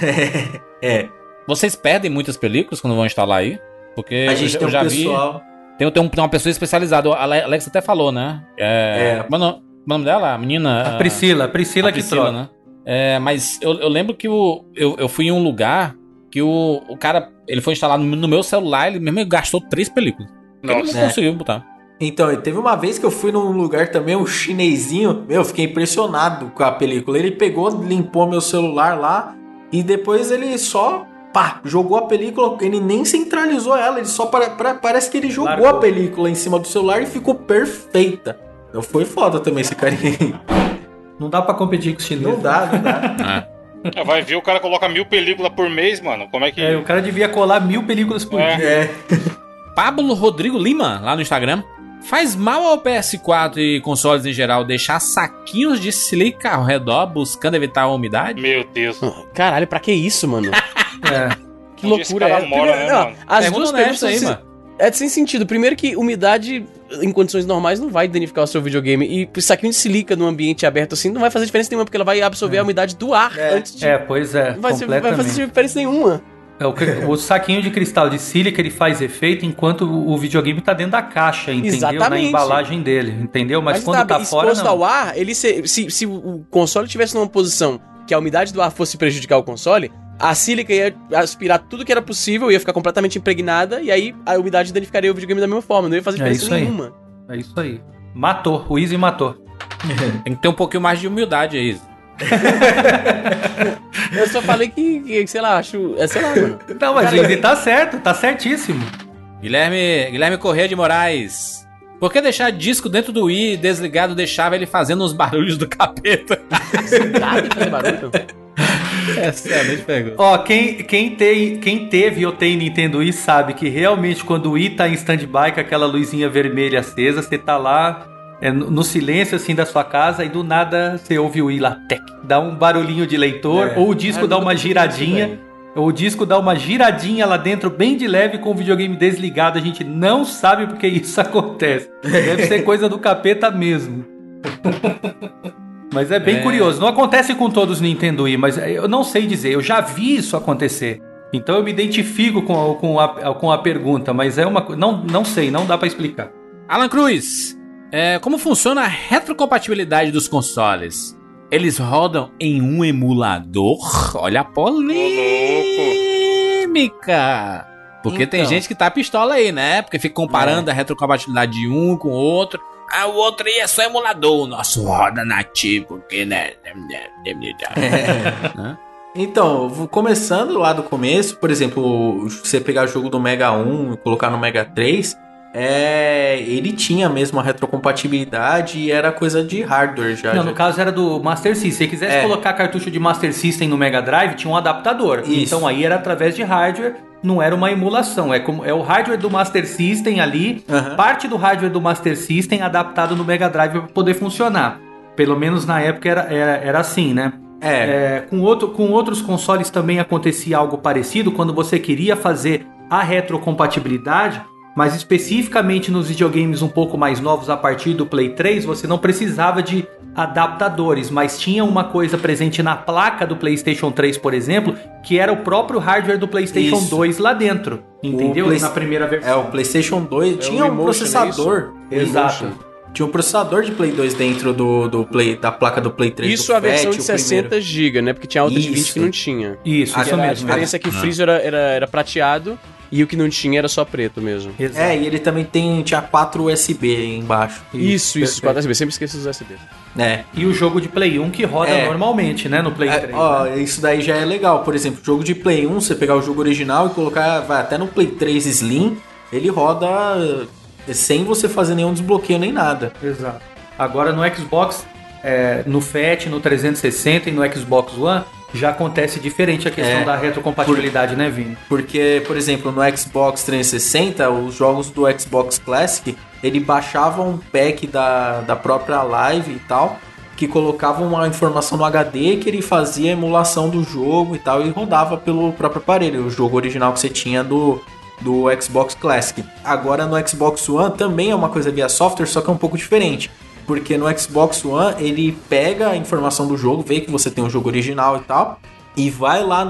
Vocês perdem muitas películas quando vão instalar aí? Porque a gente eu já pessoal... vi... Tem uma pessoa especializada, a Alex até falou, né? Como é o nome dela? A menina... A Priscila que troca. Né? Mas eu lembro que eu fui em um lugar que o cara, ele foi instalar no meu celular, ele mesmo gastou 3 películas. Ele não conseguiu botar. Então, teve uma vez que eu fui num lugar também, um chinesinho, eu fiquei impressionado com a película. Ele pegou, limpou meu celular lá e depois ele só, jogou a película, ele nem centralizou ela, ele só parece que ele jogou a película em cima do celular e ficou perfeita. Então foi foda também esse carinha. Não dá pra competir com os chineses. Não dá. Vai ver, o cara coloca 1000 películas por mês, mano. Como é que... o cara devia colar 1000 películas por dia. Pablo Rodrigo Lima, lá no Instagram. Faz mal ao PS4 e consoles em geral deixar saquinhos de silica ao redor buscando evitar a umidade? Meu Deus. Caralho, pra que isso, mano? Que loucura é. Mano? As duas perguntas aí, mano. É sem sentido. Primeiro que umidade em condições normais não vai danificar o seu videogame. E saquinho de silica num ambiente aberto assim não vai fazer diferença nenhuma, porque ela vai absorver a umidade do ar antes de... Pois é, não vai fazer diferença nenhuma. O saquinho de cristal de sílica, ele faz efeito enquanto o videogame tá dentro da caixa, entendeu? Exatamente. Na embalagem dele, entendeu? Mas quando tá fora, exposto ao ar, se o console tivesse numa posição que a umidade do ar fosse prejudicar o console, a sílica ia aspirar tudo que era possível, ia ficar completamente impregnada, e aí a umidade danificaria o videogame da mesma forma, não ia fazer diferença nenhuma. É isso aí. Matou, o Easy matou. Tem que ter um pouquinho mais de humildade aí. Eu só falei que sei lá, acho... sei lá, mano. Não, mas o Easy tá certo, tá certíssimo. Guilherme Corrêa de Moraes. Por que deixar disco dentro do Wii desligado deixava ele fazendo os barulhos do capeta? Desligado fazer barulho? Excelente pergunta. Ó, quem teve ou tem Nintendo Wii sabe que realmente quando o Wii tá em stand-by com aquela luzinha vermelha acesa, você tá lá no silêncio assim da sua casa e do nada você ouve o Wii lá, tec, dá um barulhinho de leitor, ou o disco dá uma giradinha. O disco dá uma giradinha lá dentro, bem de leve, com o videogame desligado. A gente não sabe porque isso acontece. Deve ser coisa do capeta mesmo. Mas é bem curioso. Não acontece com todos os Nintendo Wii, mas eu não sei dizer. Eu já vi isso acontecer. Então eu me identifico com a pergunta, mas é uma... Não sei, não dá pra explicar. Alan Cruz, como funciona a retrocompatibilidade dos consoles? Eles rodam em um emulador? Olha a polêmica! Porque tem gente que tá pistola aí, né? Porque fica comparando a retrocompatibilidade de um com o outro. Ah, o outro aí é só emulador. O nosso roda nativo, porque, né? Então, começando lá do começo, por exemplo, você pegar o jogo do Mega 1 e colocar no Mega 3... ele tinha mesmo a retrocompatibilidade e era coisa de hardware já. Não, no caso era do Master System. Se você quisesse colocar cartucho de Master System no Mega Drive, tinha um adaptador. Isso. Então aí era através de hardware, não era uma emulação. É o hardware do Master System ali, parte do hardware do Master System adaptado no Mega Drive para poder funcionar. Pelo menos na época era assim, né? Com outros consoles também acontecia algo parecido, quando você queria fazer a retrocompatibilidade. Mas especificamente nos videogames um pouco mais novos, a partir do Play 3, você não precisava de adaptadores, mas tinha uma coisa presente na placa do PlayStation 3, por exemplo, que era o próprio hardware do PlayStation 2 lá dentro, entendeu? Na primeira versão. O PlayStation 2 tinha um processador. Exato. Tinha um processador de Play 2 dentro da placa do Play 3. Isso a versão de 60 GB, né? Porque tinha outra de 20 que não tinha. Isso mesmo. A diferença é que o freezer era prateado e o que não tinha era só preto mesmo. Exato. E ele também tinha 4 USB embaixo. Isso, 4 USB. Sempre esqueço dos USB. E o jogo de Play 1 que roda normalmente, né? No Play 3. Né? Isso daí já é legal. Por exemplo, o jogo de Play 1, você pegar o jogo original e colocar, vai até no Play 3 Slim, ele roda sem você fazer nenhum desbloqueio nem nada. Exato. Agora no Xbox, no FAT, no 360 e no Xbox One, já acontece diferente a questão da retrocompatibilidade, né, Vini? Porque, por exemplo, no Xbox 360, os jogos do Xbox Classic, ele baixava um pack da própria Live e tal, que colocava uma informação no HD que ele fazia a emulação do jogo e tal, e rodava pelo próprio aparelho, o jogo original que você tinha do Xbox Classic. Agora no Xbox One também é uma coisa via software, só que é um pouco diferente. Porque no Xbox One ele pega a informação do jogo, vê que você tem o jogo original e tal, e vai lá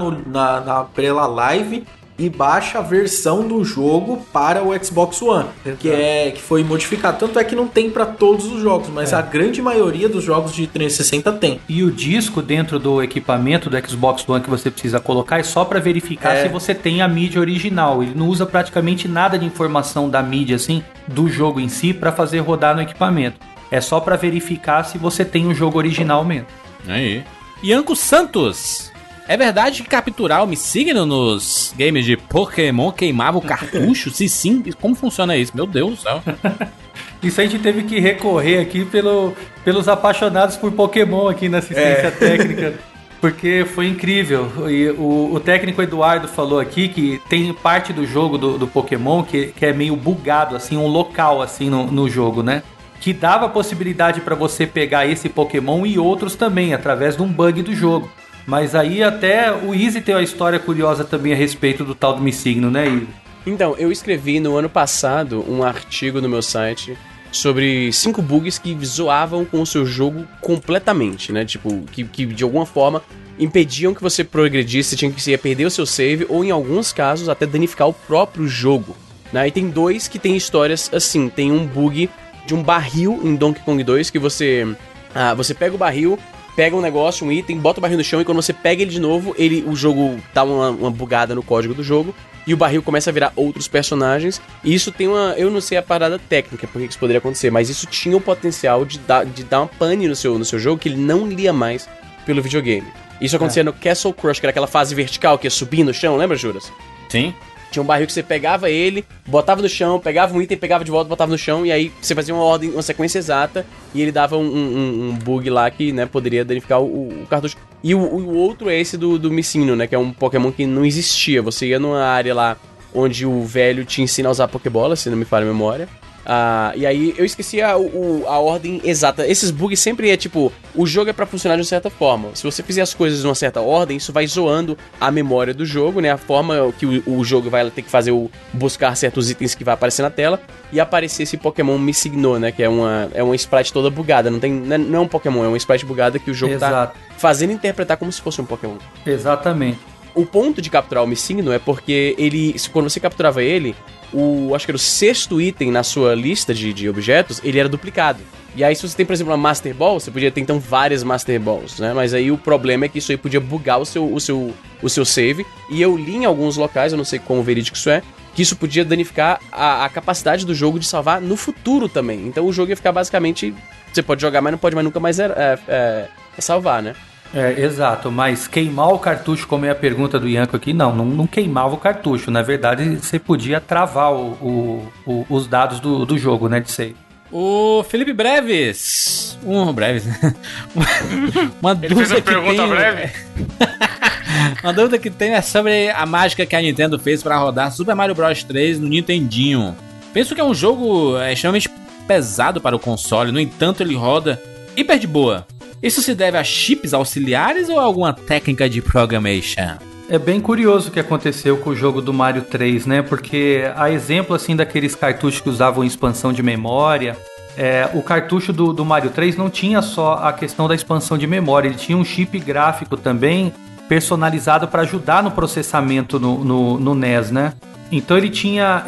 pela Live e baixa a versão do jogo para o Xbox One, que foi modificado. Tanto é que não tem para todos os jogos, mas a grande maioria dos jogos de 360 tem. E o disco dentro do equipamento do Xbox One que você precisa colocar é só para verificar se você tem a mídia original. Ele não usa praticamente nada de informação da mídia, assim, do jogo em si, para fazer rodar no equipamento. É só pra verificar se você tem o jogo original mesmo. Aí. Ianco Santos. É verdade que capturar o Missigno nos games de Pokémon queimava o cartucho? Se sim, como funciona isso? Meu Deus do céu. Isso a gente teve que recorrer aqui pelos apaixonados por Pokémon aqui na assistência técnica. Porque foi incrível. E o técnico Eduardo falou aqui que tem parte do jogo do Pokémon que é meio bugado, assim, um local assim no jogo, né? Que dava a possibilidade para você pegar esse Pokémon e outros também, através de um bug do jogo. Mas aí até o Easy tem uma história curiosa também a respeito do tal do Missigno, né, Easy? Então, eu escrevi no ano passado um artigo no meu site sobre 5 bugs que zoavam com o seu jogo completamente, né? Tipo, que de alguma forma impediam que você progredisse, você ia perder o seu save, ou em alguns casos até danificar o próprio jogo, né? E tem 2 que tem histórias assim. Tem um bug de um barril em Donkey Kong 2, que você pega o barril, pega um negócio, um item, bota o barril no chão, e quando você pega ele de novo, o jogo dá uma bugada no código do jogo, e o barril começa a virar outros personagens, e isso tem eu não sei a parada técnica, por que isso poderia acontecer, mas isso tinha o potencial de dar uma pane no seu jogo, que ele não lia mais pelo videogame. Isso acontecia no Castle Crush, que era aquela fase vertical que ia subir no chão, lembra, Juras? Sim. Tinha um barril que você pegava ele, botava no chão, pegava um item, pegava de volta, botava no chão, e aí você fazia uma sequência exata, e ele dava um bug lá que, né, poderia danificar o cartucho. E o outro é esse do Missinho, né, que é um Pokémon que não existia. Você ia numa área lá onde o velho te ensina a usar Pokébola, se não me falha a memória. E aí eu esqueci a ordem exata. Esses bugs sempre é tipo, o jogo é pra funcionar de uma certa forma. Se você fizer as coisas de uma certa ordem, isso vai zoando a memória do jogo, né? A forma que o jogo vai ter que fazer buscar certos itens que vai aparecer na tela. E aparecer esse Pokémon Missigno, né? Que é uma sprite toda bugada. Não é um Pokémon, é uma sprite bugada que o jogo tá fazendo interpretar como se fosse um Pokémon. Exatamente. O ponto de capturar o Missigno é porque quando você capturava ele, acho que era o 6º item na sua lista de objetos, ele era duplicado. E aí, se você tem, por exemplo, uma Master Ball, você podia ter, então, várias Master Balls, né? Mas aí o problema é que isso aí podia bugar o seu save. E eu li em alguns locais, eu não sei quão verídico isso é, que isso podia danificar a capacidade do jogo de salvar no futuro também. Então o jogo ia ficar basicamente... Você pode jogar, mas não pode mais nunca mais salvar, né? Exato, mas queimar o cartucho, como é a pergunta do Ianco aqui, não queimava o cartucho. Na verdade, você podia travar os dados do jogo, né, de save. O Felipe Breves. Breves. Uma Ele fez uma pergunta breve? Uma dúvida que tem é sobre a mágica que a Nintendo fez para rodar Super Mario Bros 3 no Nintendinho. Penso que é um jogo extremamente pesado para o console, no entanto ele roda hiper de boa. Isso se deve a chips auxiliares ou a alguma técnica de programmation? É bem curioso o que aconteceu com o jogo do Mario 3, né? Porque a exemplo assim daqueles cartuchos que usavam expansão de memória, o cartucho do Mario 3 não tinha só a questão da expansão de memória, ele tinha um chip gráfico também personalizado para ajudar no processamento no NES, né? Então ele tinha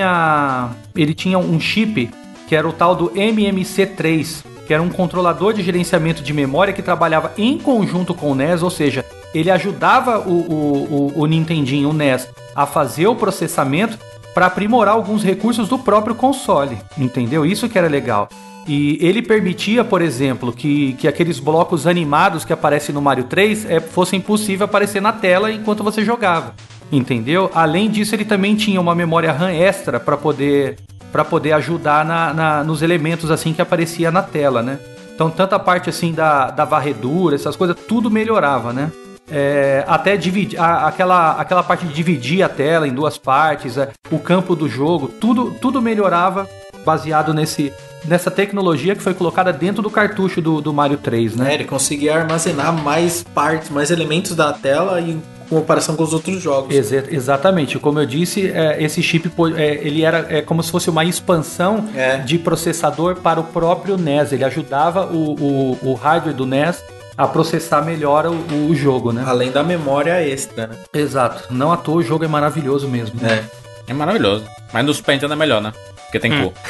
um chip que era o tal do MMC3, que era um controlador de gerenciamento de memória que trabalhava em conjunto com o NES, ou seja, ele ajudava o Nintendinho, o NES, a fazer o processamento para aprimorar alguns recursos do próprio console, entendeu? Isso que era legal. E ele permitia, por exemplo, que aqueles blocos animados que aparecem no Mario 3 fossem possível aparecer na tela enquanto você jogava, entendeu? Além disso, ele também tinha uma memória RAM extra para poder ajudar nos elementos assim que aparecia na tela, né? Então, tanto a parte assim da varredura, essas coisas, tudo melhorava, né? Até dividir aquela parte de dividir a tela em duas partes, o campo do jogo, tudo melhorava baseado nessa tecnologia que foi colocada dentro do cartucho do Mario 3, né? Ele conseguia armazenar mais partes, mais elementos da tela em comparação com os outros jogos. Exatamente, como eu disse, esse chip ele era como se fosse uma expansão de processador para o próprio NES. Ele ajudava o hardware do NES a processar melhor o jogo, né? Além da memória extra, né? Exato, não à toa o jogo é maravilhoso mesmo. É maravilhoso, mas no Super Nintendo é melhor, né? Porque tem cor.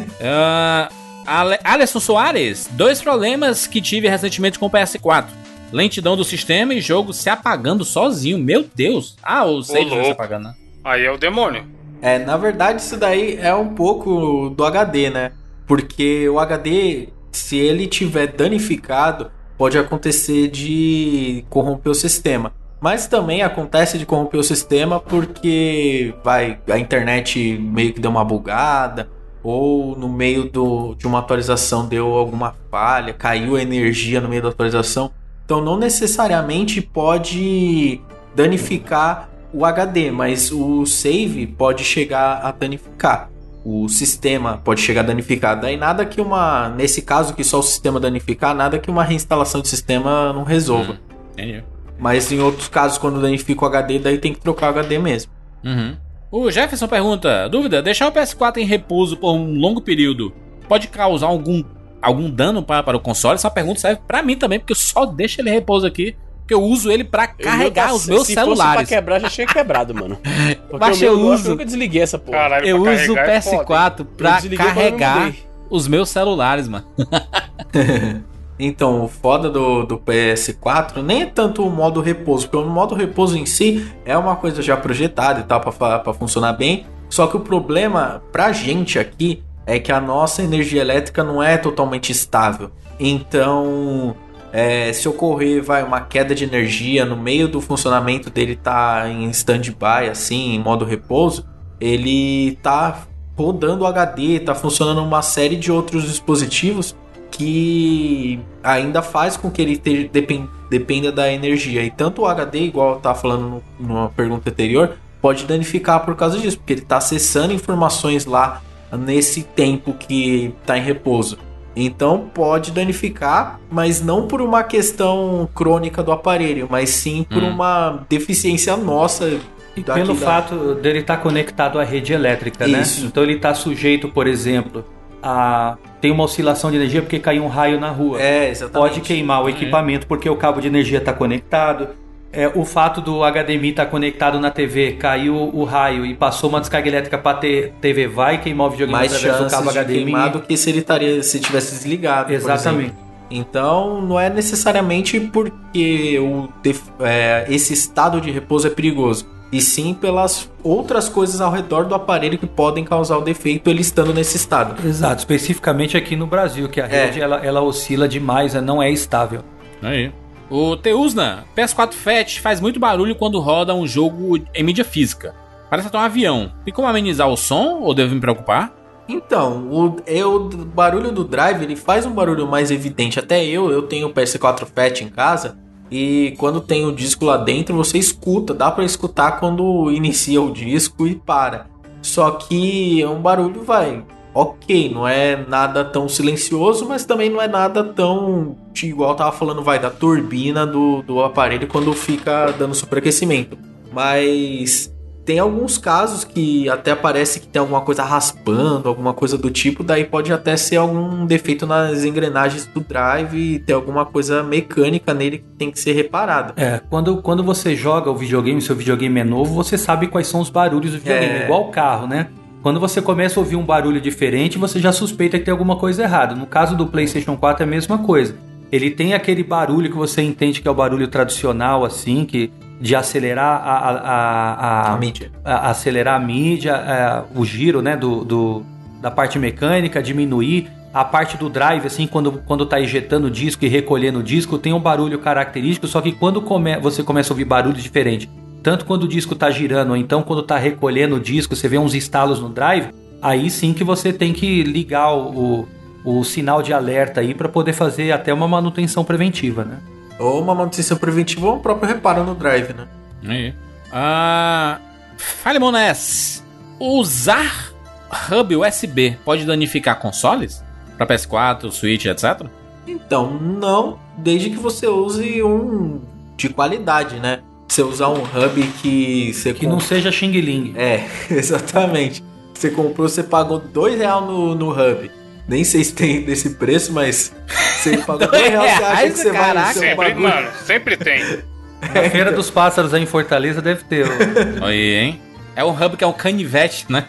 Alisson Soares, 2 problemas que tive recentemente com o PS4. Lentidão do sistema e jogo se apagando sozinho. Meu Deus. O save se apagando, né? Aí é o demônio. Na verdade isso daí é um pouco do HD, né? Porque o HD, se ele tiver danificado, pode acontecer de corromper o sistema. Mas também acontece de corromper o sistema porque a internet meio que deu uma bugada, ou no meio de uma atualização deu alguma falha, caiu a energia no meio da atualização. Então não necessariamente pode danificar o HD, mas o save pode chegar a danificar. O sistema pode chegar a danificar. Daí nada que nesse caso que só o sistema danificar, nada que uma reinstalação de sistema não resolva. Entendi. Mas em outros casos, quando danifica o HD, daí tem que trocar o HD mesmo. Uhum. O Jefferson pergunta, dúvida, deixar o PS4 em repouso por um longo período pode causar algum dano para o console? Essa pergunta serve pra mim também, porque eu só deixo ele em repouso aqui, porque eu uso ele pra carregar os meus celulares. Se fosse pra quebrar, já tinha quebrado, mano. Mas eu nunca desliguei essa porra. Caralho, eu uso o PS4 pra carregar os meus celulares, mano. Então, o foda do PS4 nem é tanto o modo repouso, porque o modo repouso em si é uma coisa já projetada e tal, pra funcionar bem. Só que o problema pra gente aqui é que a nossa energia elétrica não é totalmente estável. Então, Se ocorrer uma queda de energia no meio do funcionamento dele, tá em stand-by, assim, em modo repouso, ele tá rodando o HD, tá funcionando uma série de outros dispositivos que ainda faz com que ele dependa da energia. E tanto o HD, igual eu estava falando numa pergunta anterior, pode danificar por causa disso, porque ele está acessando informações lá nesse tempo que está em repouso. Então pode danificar, mas não por uma questão crônica do aparelho, mas sim por uma deficiência nossa. E pelo fato dele estar conectado à rede elétrica, Isso. né? Então ele está sujeito, por exemplo, a ter uma oscilação de energia porque caiu um raio na rua. Exatamente. Pode queimar o equipamento porque o cabo de energia está conectado. O fato do HDMI estar conectado na TV, caiu o raio e passou uma descarga elétrica para TV, vai queimar o videogame mais através do cabo chances de HDMI. queimar do que se ele tivesse desligado. Exatamente. Então não é necessariamente porque esse estado de repouso é perigoso, e sim pelas outras coisas ao redor do aparelho que podem causar o defeito ele estando nesse estado. Exato, especificamente aqui no Brasil, que a rede ela oscila demais, não é estável. Aí. O Teusna, PS4 Fat faz muito barulho quando roda um jogo em mídia física. Parece até um avião. Tem como amenizar o som ou devo me preocupar? Então, o barulho do drive, ele faz um barulho mais evidente. Até eu tenho o PS4 Fat em casa, e quando tem o disco lá dentro, você escuta, dá pra escutar quando inicia o disco e para. Só que é um barulho, ok, não é nada tão silencioso, mas também não é nada tão, igual eu tava falando, da turbina do aparelho quando fica dando superaquecimento. Mas tem alguns casos que até parece que tem alguma coisa raspando, alguma coisa do tipo, daí pode até ser algum defeito nas engrenagens do drive e ter alguma coisa mecânica nele que tem que ser reparada. Quando você joga o videogame, seu videogame é novo, você sabe quais são os barulhos do videogame, igual o carro, né? Quando você começa a ouvir um barulho diferente, você já suspeita que tem alguma coisa errada. No caso do PlayStation 4 é a mesma coisa. Ele tem aquele barulho que você entende que é o barulho tradicional, assim, de acelerar a mídia. Acelerar a mídia, o giro, né, da parte mecânica, diminuir. A parte do drive, assim, quando tá injetando o disco e recolhendo o disco, tem um barulho característico, só que quando você começa a ouvir barulhos diferentes, tanto quando o disco tá girando, ou então quando tá recolhendo o disco, você vê uns estalos no drive, aí sim que você tem que ligar o sinal de alerta aí para poder fazer até uma manutenção preventiva, né? Ou uma manutenção preventiva ou um próprio reparo no drive, né? Aí. Falemones, usar hub USB pode danificar consoles? Para PS4, Switch, etc? Então, não, desde que você use um de qualidade, né? Você usar um hub que você não seja Xing Ling. Exatamente. Você comprou, você pagou R$2 no hub. Nem sei se tem desse preço, mas você pagou R$2, você acha que você vai ser um bagulho. Mano, sempre tem. Na Feira dos Pássaros aí em Fortaleza deve ter. Aí, hein? É um hub que é um canivete, né?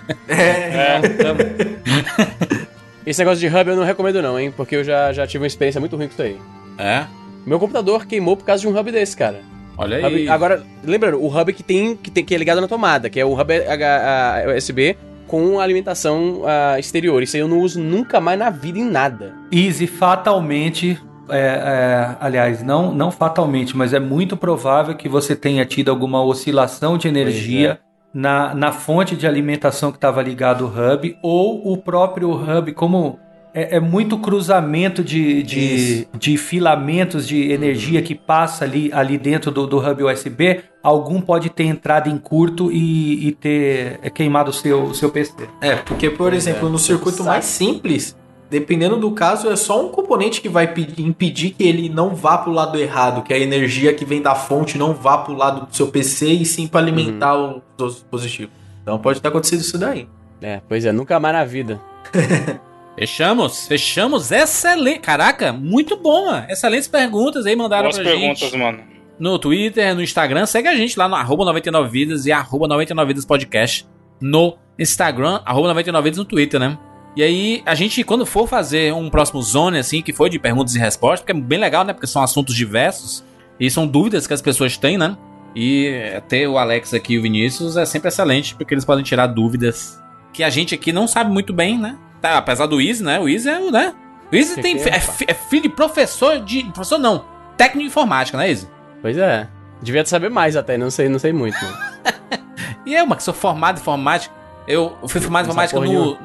Esse negócio de hub eu não recomendo não, hein? Porque eu já tive uma experiência muito ruim com isso aí. Meu computador queimou por causa de um hub desse, cara. Olha aí. Agora, lembrando, o hub que é ligado na tomada, que é o hub USB com alimentação exterior. Isso aí eu não uso nunca mais na vida em nada. Easy, fatalmente, aliás, não fatalmente, mas é muito provável que você tenha tido alguma oscilação de energia na fonte de alimentação que estava ligado ao hub, ou o próprio hub, como é muito cruzamento de filamentos de energia que passa ali dentro do hub USB, algum pode ter entrado em curto e ter queimado o seu PC. Porque, por exemplo, no circuito mais simples, dependendo do caso, é só um componente que vai impedir que ele não vá para o lado errado, que a energia que vem da fonte não vá para o lado do seu PC e sim para alimentar o dispositivo. Então pode ter acontecido isso daí. Pois é, nunca mais na vida. Fechamos, excelente. Caraca, muito bom, mano. Excelentes perguntas aí, mandaram pra gente. Boas perguntas, mano. No Twitter, no Instagram, segue a gente lá no @99vidas e @99vidaspodcast no Instagram, @99vidas no Twitter, né? E aí, a gente, quando for fazer um próximo Zone, assim, que for de perguntas e respostas, porque é bem legal, né? Porque são assuntos diversos e são dúvidas que as pessoas têm, né? E ter o Alex aqui e o Vinícius é sempre excelente, porque eles podem tirar dúvidas que a gente aqui não sabe muito bem, né? Apesar do Easy, né? O Easy é filho de professor Professor não. técnico de informática, né, Izzy? Pois é. Devia saber mais até, não sei muito. E eu, que sou formado em informática, eu fui formado em informática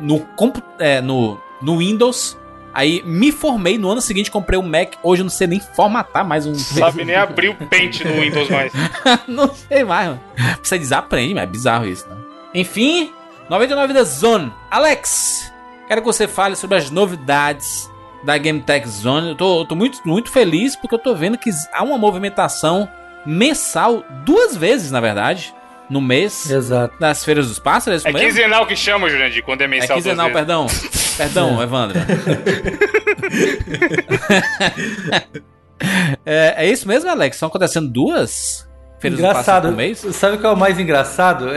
no Windows. Aí me formei, no ano seguinte comprei um Mac. Hoje eu não sei nem formatar mais um... Sabe nem abrir o Paint no Windows mais. Não sei mais, mano. Você desaprende, mas é bizarro isso, né? Enfim, 99 Vidas Zone. Alex, quero que você fale sobre as novidades da Game Tech Zone. Eu tô muito, muito feliz porque eu tô vendo que há uma movimentação mensal, 2 vezes, na verdade, no mês. Exato. Das Feiras dos Pássaros. É quinzenal que chama, Jurandir, quando é mensal. É quinzenal, perdão. Perdão, Evandro. É isso mesmo, Alex? Estão acontecendo 2 feiras dos pássaros por mês? Sabe o que é o mais engraçado?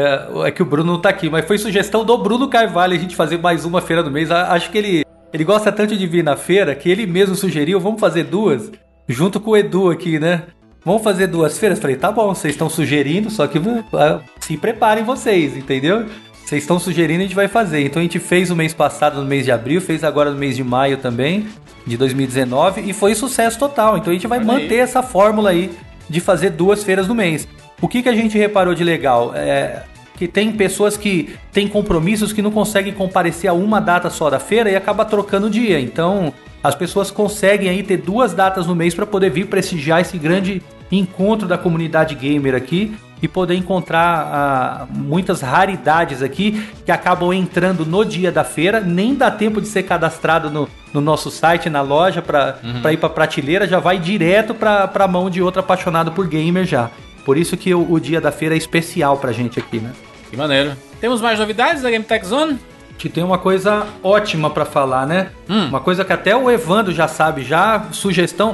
É que o Bruno não tá aqui, mas foi sugestão do Bruno Carvalho a gente fazer mais uma feira do mês. Acho que ele gosta tanto de vir na feira que ele mesmo sugeriu, vamos fazer 2, junto com o Edu aqui, né? Vamos fazer 2 feiras? Falei, tá bom, vocês estão sugerindo, só que se preparem vocês, entendeu? Vocês estão sugerindo, a gente vai fazer. Então a gente fez o mês passado, no mês de abril, fez agora no mês de maio também, de 2019, e foi sucesso total. Então a gente vai manter essa fórmula aí de fazer 2 feiras no mês. O que a gente reparou de legal? Que tem pessoas que têm compromissos que não conseguem comparecer a uma data só da feira e acaba trocando o dia. Então as pessoas conseguem aí ter 2 datas no mês para poder vir prestigiar esse grande encontro da comunidade gamer aqui e poder encontrar muitas raridades aqui que acabam entrando no dia da feira. Nem dá tempo de ser cadastrado no nosso site, na loja, para ir para prateleira, já vai direto para a mão de outro apaixonado por gamer já. Por isso que o dia da feira é especial pra gente aqui, né? Que maneiro. Temos mais novidades da Game Tech Zone? Que tem uma coisa ótima pra falar, né? Uma coisa que até o Evandro já sabe, sugestão...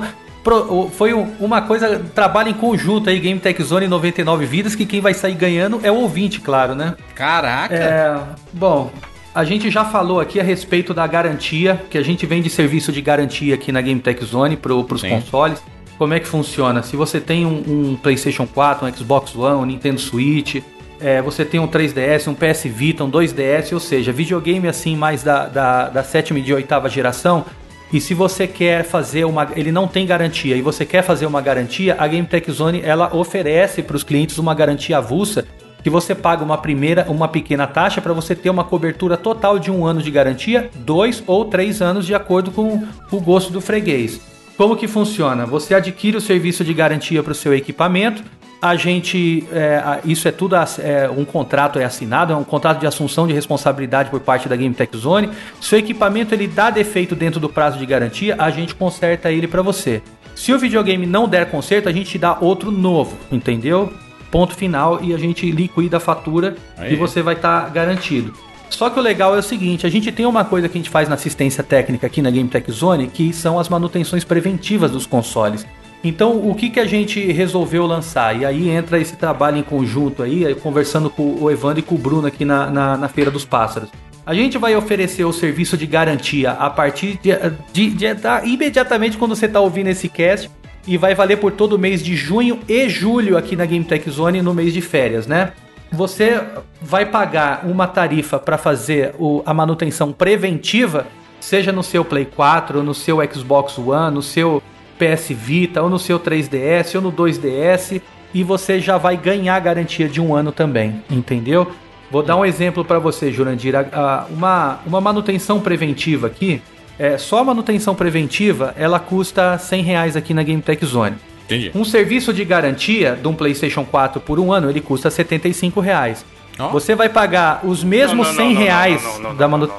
Foi uma coisa, trabalho em conjunto aí, Game Tech Zone e 99 Vidas, que quem vai sair ganhando é o ouvinte, claro, né? Caraca! Bom, a gente já falou aqui a respeito da garantia, que a gente vende serviço de garantia aqui na Game Tech Zone pros consoles. Como é que funciona? Se você tem um PlayStation 4, um Xbox One, um Nintendo Switch, você tem um 3DS, um PS Vita, um 2DS, ou seja, videogame assim mais da 7ª e 8ª geração. E se você quer fazer ele não tem garantia, e você quer fazer uma garantia, a Game Tech Zone ela oferece para os clientes uma garantia avulsa, que você paga uma pequena taxa para você ter uma cobertura total de 1 ano de garantia, 2 ou 3 anos de acordo com o gosto do freguês. Como que funciona? Você adquire o serviço de garantia para o seu equipamento, isso é tudo, um contrato é assinado, é um contrato de assunção de responsabilidade por parte da Game Tech Zone. Seu equipamento ele dá defeito dentro do prazo de garantia, a gente conserta ele para você. Se o videogame não der conserto, a gente te dá outro novo, entendeu? Ponto final, e a gente liquida a fatura e você vai estar garantido. Só que o legal é o seguinte, a gente tem uma coisa que a gente faz na assistência técnica aqui na Game Tech Zone, que são as manutenções preventivas dos consoles. Então, o que a gente resolveu lançar? E aí entra esse trabalho em conjunto aí, conversando com o Evandro e com o Bruno aqui na Feira dos Pássaros. A gente vai oferecer o serviço de garantia a partir imediatamente quando você está ouvindo esse cast, e vai valer por todo o mês de junho e julho aqui na Game Tech Zone no mês de férias, né? Você vai pagar uma tarifa para fazer a manutenção preventiva, seja no seu Play 4, no seu Xbox One, no seu PS Vita, ou no seu 3DS, ou no 2DS, e você já vai ganhar a garantia de 1 ano também, entendeu? Vou dar um exemplo para você, Jurandir. Uma manutenção preventiva aqui, só a manutenção preventiva, ela custa R$100 aqui na Game Tech Zone. Entendi. Um serviço de garantia de um PlayStation 4 por 1 ano, ele custa R$75. Oh. Você vai pagar os mesmos R$100 da manutenção.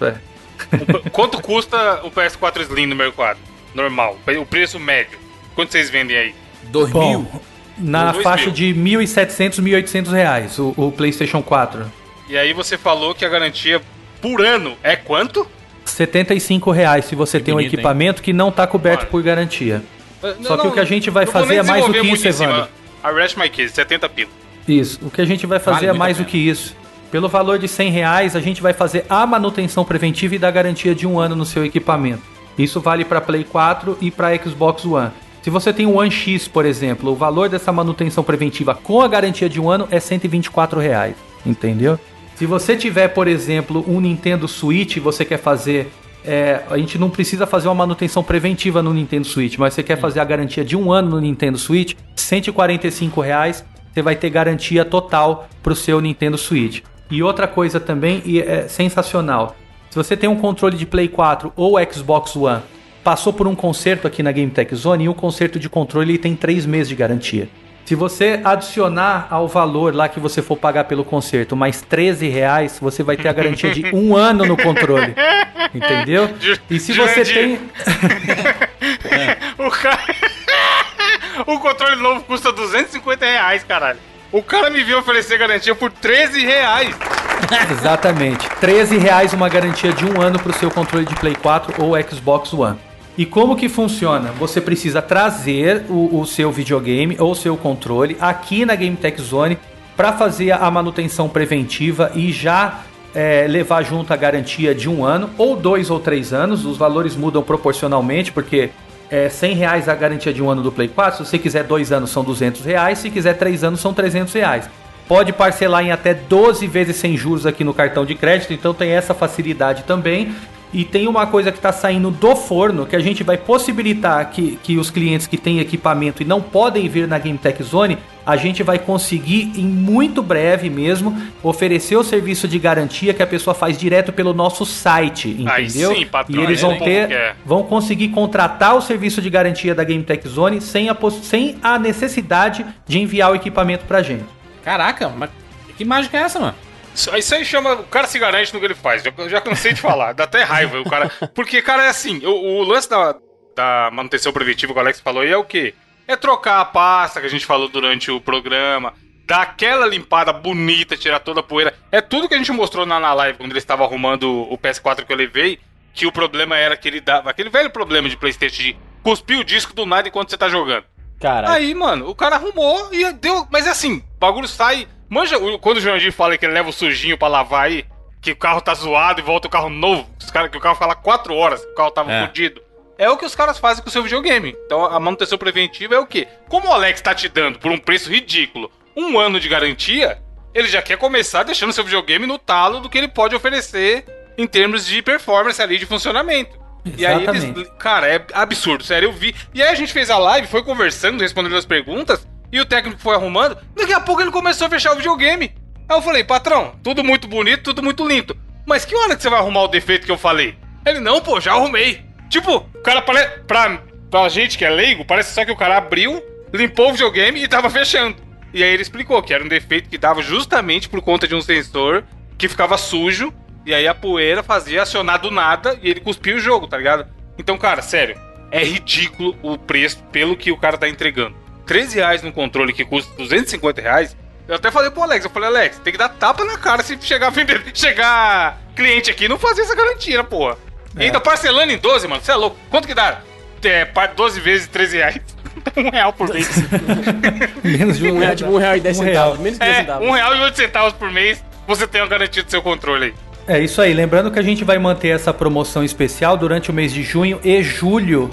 Quanto custa o PS4 Slim número 4? Normal, o preço médio. Quanto vocês vendem aí? 2.000? Bom, na faixa de R$1.700, R$1.800 o PlayStation 4. E aí você falou que a garantia por ano é quanto? R$75 se você tem um equipamento que não está coberto por garantia. Só que o que a gente vai fazer é mais do que isso, Evandro. A rest my case, 70 pila. Isso, o que a gente vai fazer é mais do que isso. Pelo valor de R$100, a gente vai fazer a manutenção preventiva e dar garantia de 1 ano no seu equipamento. Isso vale para Play 4 e para Xbox One. Se você tem um One X, por exemplo, o valor dessa manutenção preventiva com a garantia de 1 ano é R$124, entendeu? Se você tiver, por exemplo, um Nintendo Switch e você quer fazer a gente não precisa fazer uma manutenção preventiva no Nintendo Switch, mas você quer fazer a garantia de 1 ano no Nintendo Switch, R$145, você vai ter garantia total pro seu Nintendo Switch. E outra coisa também, e é sensacional, se você tem um controle de Play 4 ou Xbox One, passou por um conserto aqui na Game Tech Zone, e o conserto de controle ele tem 3 meses de garantia. Se você adicionar ao valor lá que você for pagar pelo conserto mais R$13, você vai ter a garantia de 1 ano no controle. Entendeu? E se você tem... O controle novo custa R$250, caralho. O cara me viu oferecer garantia por R$13. Exatamente. R$13 uma garantia de 1 ano para o seu controle de Play 4 ou Xbox One. E como que funciona? Você precisa trazer o seu videogame ou o seu controle aqui na Game Tech Zone para fazer a manutenção preventiva e já levar junto a garantia de 1 ano, ou 2 ou 3 anos. Os valores mudam proporcionalmente, porque R$100 a garantia de 1 ano do Play 4. Se você quiser 2 anos são R$200, se quiser 3 anos são R$300. Pode parcelar em até 12 vezes sem juros aqui no cartão de crédito, então tem essa facilidade também. E tem uma coisa que está saindo do forno, que a gente vai possibilitar que os clientes que têm equipamento e não podem vir na Game Tech Zone, a gente vai conseguir em muito breve mesmo oferecer o serviço de garantia que a pessoa faz direto pelo nosso site, entendeu? Aí sim, patrão, e eles vão conseguir contratar o serviço de garantia da Game Tech Zone sem a necessidade de enviar o equipamento pra gente. Caraca, mas que mágica é essa, mano? Isso aí chama... O cara se garante no que ele faz. Eu já cansei de falar. Dá até raiva o cara... Porque, cara, é assim... O lance da manutenção preventiva que o Alex falou aí é o quê? É trocar a pasta que a gente falou durante o programa, dar aquela limpada bonita, tirar toda a poeira. É tudo que a gente mostrou na live quando ele estava arrumando o PS4 que eu levei, que o problema era que ele dava... Aquele velho problema de PlayStation de cuspir o disco do nada enquanto você tá jogando. Caralho. Aí, mano, o cara arrumou e deu... Mas é assim, o bagulho sai... Manja, quando o Jurandir fala que ele leva o sujinho pra lavar aí, que o carro tá zoado e volta o carro novo, que o carro fica lá 4 horas, que o carro tava fodido. É o que os caras fazem com o seu videogame. Então a manutenção preventiva é o quê? Como o Alex tá te dando por um preço ridículo 1 ano de garantia, ele já quer começar deixando seu videogame no talo do que ele pode oferecer em termos de performance ali, de funcionamento. Exatamente. E aí eles... Cara, é absurdo, sério, eu vi. E aí a gente fez a live, foi conversando, respondendo as perguntas... E o técnico foi arrumando. Daqui a pouco ele começou a fechar o videogame. Aí eu falei, patrão, tudo muito bonito, tudo muito lindo. Mas que hora que você vai arrumar o defeito que eu falei? Ele, não, pô, já arrumei. Tipo, o cara parece... Pra gente que é leigo, parece só que o cara abriu, limpou o videogame e tava fechando. E aí ele explicou que era um defeito que dava justamente por conta de um sensor que ficava sujo. E aí a poeira fazia acionar do nada e ele cuspia o jogo, tá ligado? Então, cara, sério, é ridículo o preço pelo que o cara tá entregando. R$13 num controle que custa R$250. Eu até falei pro Alex, Alex, tem que dar tapa na cara se chegar cliente aqui e não fazer essa garantia, porra. E ainda parcelando em 12, mano, você é louco. Quanto que dá? 12 vezes R$13. R$1 por mês. Menos de R$1. Tipo R$1,10. Menos de R$1,08 por mês, você tem uma garantia do seu controle aí. É isso aí, lembrando que a gente vai manter essa promoção especial durante o mês de junho e julho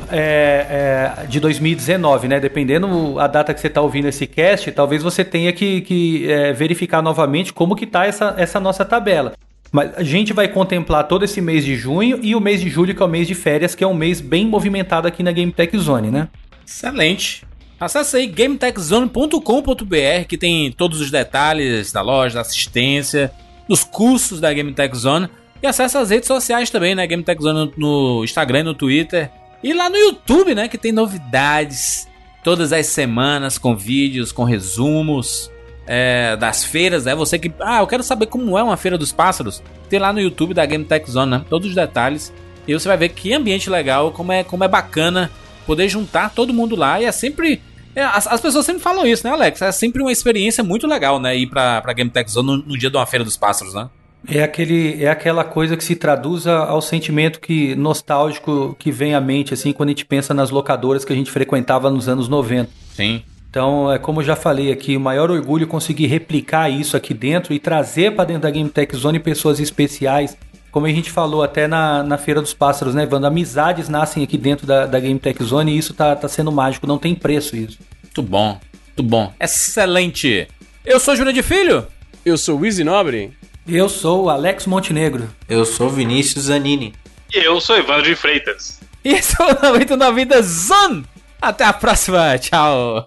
de 2019, né? Dependendo a data que você está ouvindo esse cast, talvez você tenha que verificar novamente como que tá essa nossa tabela. Mas a gente vai contemplar todo esse mês de junho e o mês de julho, que é o mês de férias, que é um mês bem movimentado aqui na Game Tech Zone, né? Excelente. Acesse aí gametechzone.com.br, que tem todos os detalhes da loja, da assistência, dos cursos da Game Tech Zone, e acesse as redes sociais também, né? Game Tech Zone no Instagram, no Twitter e lá no YouTube, né? Que tem novidades todas as semanas com vídeos, com resumos das feiras, né? Você que, eu quero saber como é uma feira dos pássaros, tem lá no YouTube da Game Tech Zone, né? Todos os detalhes, e você vai ver que ambiente legal, como é bacana poder juntar todo mundo lá, e é sempre... As pessoas sempre falam isso, né, Alex? É sempre uma experiência muito legal, né? Ir pra Game Tech Zone no dia de uma Feira dos Pássaros, né? É aquela coisa que se traduz ao sentimento nostálgico que vem à mente, assim, quando a gente pensa nas locadoras que a gente frequentava nos anos 90. Sim. Então, como eu já falei aqui, o maior orgulho é conseguir replicar isso aqui dentro e trazer para dentro da Game Tech Zone pessoas especiais. Como a gente falou até na Feira dos Pássaros, né, Evandro? Amizades nascem aqui dentro da Game Tech Zone e isso tá sendo mágico, não tem preço isso. Muito bom, muito bom. Excelente. Eu sou Júnior de Filho. Eu sou o Izzy Nobre. Eu sou o Alex Montenegro. Eu sou Vinícius Zanini. E eu sou Evandro de Freitas. E esse é o 99 Vidas Zone. Até a próxima. Tchau.